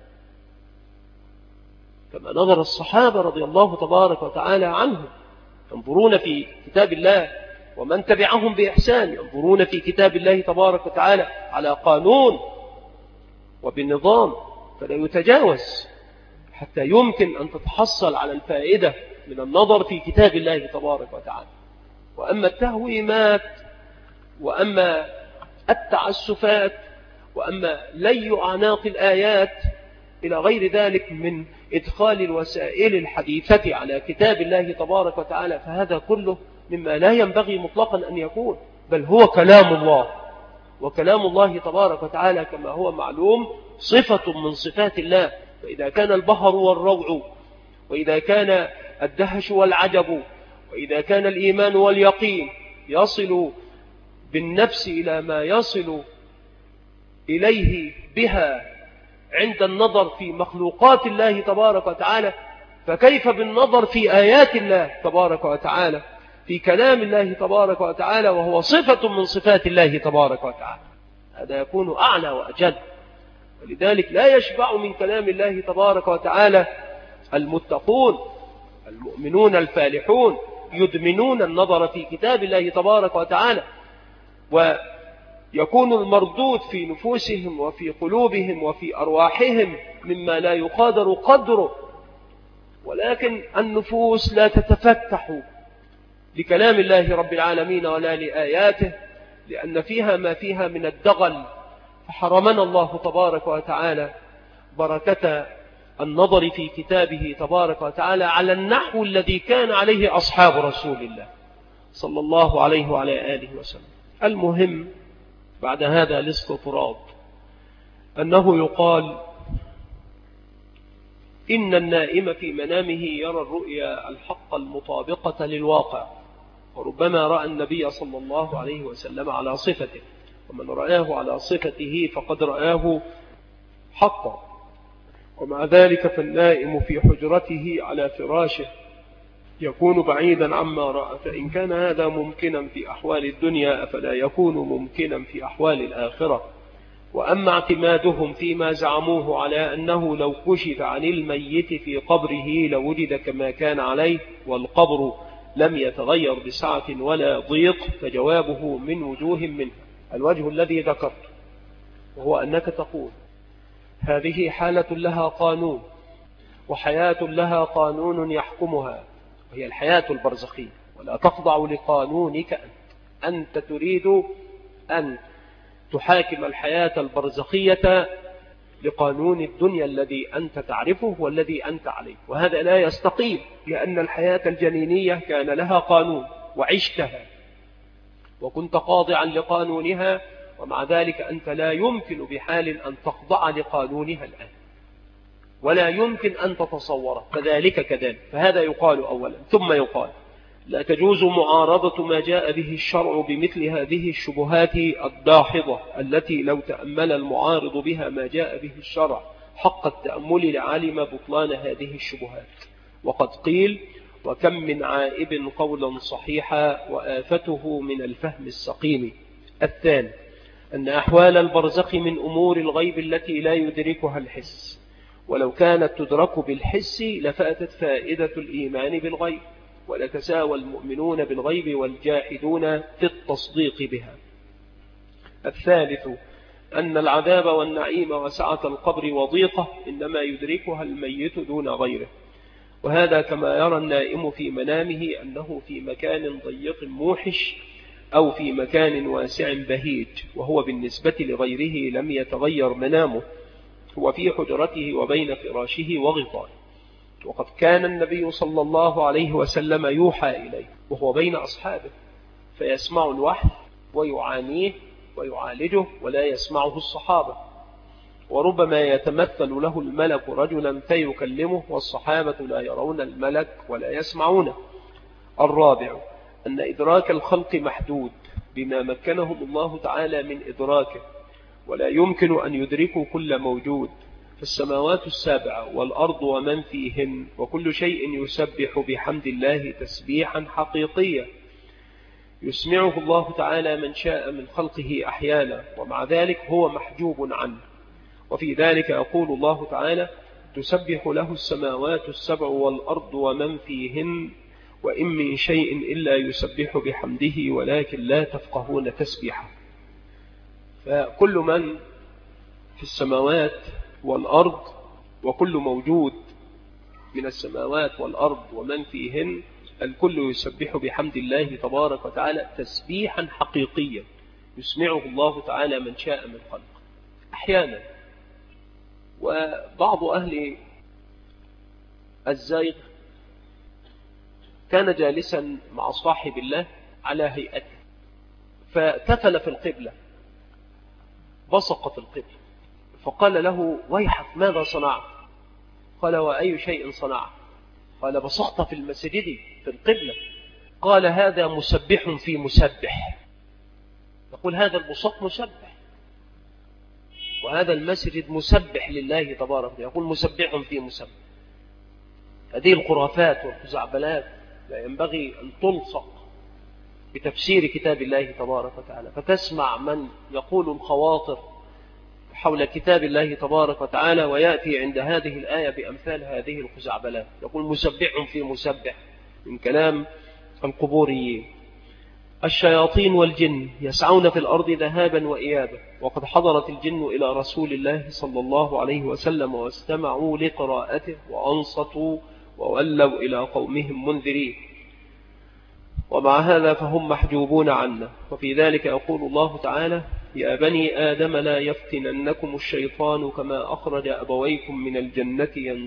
كما نظر الصحابة رضي الله تبارك وتعالى عنهم، ينظرون في كتاب الله، ومن تبعهم بإحسان ينظرون في كتاب الله تبارك وتعالى على قانون وبالنظام، فلا يتجاوز حتى يمكن أن تتحصل على الفائدة من النظر في كتاب الله تبارك وتعالى. وأما التهويمات، وأما التعسفات، وأما لي أعناق الآيات إلى غير ذلك من إدخال الوسائل الحديثة على كتاب الله تبارك وتعالى، فهذا كله مما لا ينبغي مطلقا أن يكون، بل هو كلام الله. وكلام الله تبارك وتعالى كما هو معلوم صفة من صفات الله. فإذا كان البهر والروع، وإذا كان الدهش والعجب، وإذا كان الإيمان واليقين يصل بالنفس إلى ما يصل إليه بها عند النظر في مخلوقات الله تبارك وتعالى، فكيف بالنظر في آيات الله تبارك وتعالى، في كلام الله تبارك وتعالى، وهو صفة من صفات الله تبارك وتعالى؟ هذا يكون أعلى وأجل. ولذلك لا يشبع من كلام الله تبارك وتعالى المتقون المؤمنون الفالحون، يدمنون النظر في كتاب الله تبارك وتعالى، ويكون المردود في نفوسهم وفي قلوبهم وفي أرواحهم مما لا يقادر قدره. ولكن النفوس لا تتفتح لكلام الله رب العالمين ولا لآياته، لأن فيها ما فيها من الدغل، فحرمنا الله تبارك وتعالى بركة النظر في كتابه تبارك وتعالى على النحو الذي كان عليه أصحاب رسول الله صلى الله عليه وعلى آله وسلم. المهم بعد هذا الاستطراد أنه يقال إن النائم في منامه يرى الرؤيا الحق المطابقة للواقع، وربما رأى النبي صلى الله عليه وسلم على صفته، ومن رآه على صفته فقد رآه حقا. ومع ذلك فالنائم في حجرته على فراشه يكون بعيدا عما رأى، فإن كان هذا ممكنا في أحوال الدنيا أفلا يكون ممكنا في أحوال الآخرة. وأما اعتمادهم فيما زعموه على أنه لو كشف عن الميت في قبره لوجد كما كان عليه والقبر لم يتغير بسعة ولا ضيق، فجوابه من وجوه منه. الوجه الذي ذكرت وهو أنك تقول هذه حالة لها قانون، وحياة لها قانون يحكمها، وهي الحياة البرزخية، ولا تخضع لقانونك أنت تريد أن تحاكم الحياة البرزخية لقانون الدنيا الذي أنت تعرفه والذي أنت عليه، وهذا لا يستقيم، لأن الحياة الجنينية كان لها قانون وعشتها وكنت خاضعا لقانونها، ومع ذلك أنت لا يمكن بحال أن تخضع لقانونها الآن. ولا يمكن أن تتصوره، فذلك كذلك. فهذا يقال أولا. ثم يقال لا تجوز معارضة ما جاء به الشرع بمثل هذه الشبهات الداحضة التي لو تأمل المعارض بها ما جاء به الشرع حق التأمل لعلم بطلان هذه الشبهات. وقد قيل وكم من عائب قولا صحيحا وآفته من الفهم السقيم. الثاني أن أحوال البرزخ من أمور الغيب التي لا يدركها الحس، ولو كانت تدرك بالحس لفاتت فائدة الإيمان بالغيب، ولتساوى المؤمنون بالغيب والجاحدون في التصديق بها. الثالث أن العذاب والنعيم وسعة القبر وضيقة إنما يدركها الميت دون غيره، وهذا كما يرى النائم في منامه أنه في مكان ضيق موحش أو في مكان واسع بهيج، وهو بالنسبة لغيره لم يتغير منامه، هو في حجرته وبين فراشه وغطائه. وقد كان النبي صلى الله عليه وسلم يوحى إليه وهو بين أصحابه، فيسمع الوحي ويعانيه ويعالجه ولا يسمعه الصحابة، وربما يتمثل له الملك رجلا فيكلمه والصحابة لا يرون الملك ولا يسمعونه. الرابع أن إدراك الخلق محدود بما مكنهم الله تعالى من إدراكه، ولا يمكن أن يدركوا كل موجود، فالسماوات السابعة والأرض ومن فيهن وكل شيء يسبح بحمد الله تسبيحا حقيقيا يسمعه الله تعالى من شاء من خلقه أحيانا، ومع ذلك هو محجوب عنه. وفي ذلك يقول الله تعالى تسبح له السماوات السبع والأرض ومن فيهن وإن من شيء إلا يسبح بحمده ولكن لا تفقهون تسبيحه. فكل من في السماوات والأرض وكل موجود من السماوات والأرض ومن فيهن الكل يسبح بحمد الله تبارك وتعالى تسبيحا حقيقيا يسمعه الله تعالى من شاء من خلقه أحيانا. وبعض أهل الزيغ كان جالسا مع صاحب الله على هيئته فتفل في القبلة، بصق في القبلة، فقال له ويحك ماذا صنعت؟ قال وأي شيء صنعت؟ قال بصقت في المسجد في القبلة. قال هذا مسبح في مسبح. يقول هذا البصق مسبح وهذا المسجد مسبح لله تبارك وتعالى، يقول مسبح في مسبح. هذه الخرافات والخزعبلات لا ينبغي أن تلصق بتفسير كتاب الله تبارك وتعالى، فتسمع من يقول الخواطر حول كتاب الله تبارك وتعالى ويأتي عند هذه الآية بأمثال هذه الخزعبلات، يقول مسبح في مسبح من كلام القبوريين. الشياطين والجن يسعون في الأرض ذهابا وإيابا، وقد حضرت الجن إلى رسول الله صلى الله عليه وسلم واستمعوا لقراءته وأنصتوا وولوا إلى قومهم منذرين، ومع هذا فهم محجوبون عنا. وفي ذلك يقول الله تعالى يا بني آدم لا يفتننكم الشيطان كما أخرج أبويكم من الجنة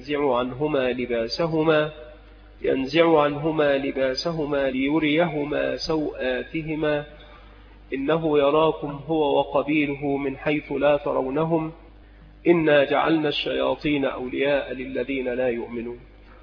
ينزع عنهما لباسهما ليريهما سوآتهما إنه يراكم هو وقبيله من حيث لا ترونهم إنا جعلنا الشياطين أولياء للذين لا يؤمنون.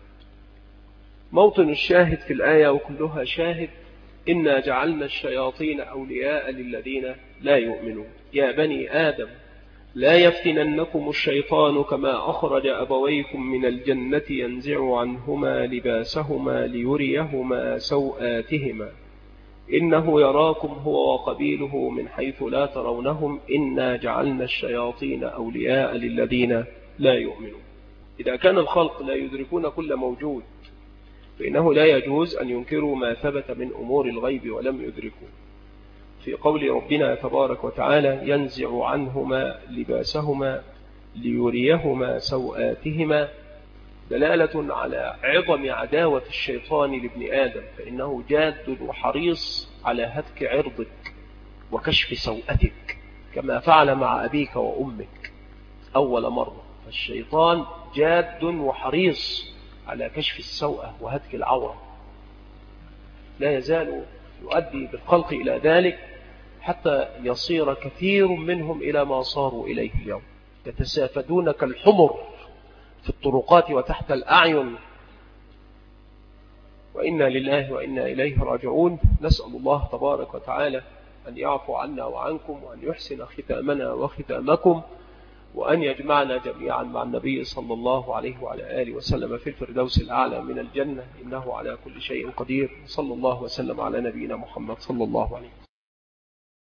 موطن الشاهد في الآية وكلها شاهد إنا جعلنا الشياطين أولياء للذين لا يؤمنون. يا بني آدم لا يفتننكم الشيطان كما أخرج أبويكم من الجنة ينزع عنهما لباسهما ليريهما سوآتهما إنه يراكم هو وقبيله من حيث لا ترونهم إنا جعلنا الشياطين أولياء للذين لا يؤمنون. إذا كان الخلق لا يدركون كل موجود فإنه لا يجوز أن ينكروا ما ثبت من أمور الغيب ولم يدركوا. في قول ربنا تبارك وتعالى ينزع عنهما لباسهما ليريهما سوآتهما دلالة على عظم عداوة الشيطان لابن آدم، فإنه جاد وحريص على هتك عرضك وكشف سوءتك كما فعل مع أبيك وأمك أول مرة. فالشيطان جاد وحريص على كشف السوءة وهتك العورة، لا يزال يؤدي بالخلق إلى ذلك حتى يصير كثير منهم إلى ما صاروا إليه اليوم، يتسافدون كالحمر في الطرقات وتحت الأعين، وإنا لله وإنا إليه راجعون. نسأل الله تبارك وتعالى أن يعفو عنا وعنكم، وأن يحسن ختامنا وختامكم، وأن يجمعنا جميعا مع النبي صلى الله عليه وعلى آله وسلم في الفردوس الأعلى من الجنة، إنه على كل شيء قدير. صلى الله وسلم على نبينا محمد صلى الله عليه وسلم.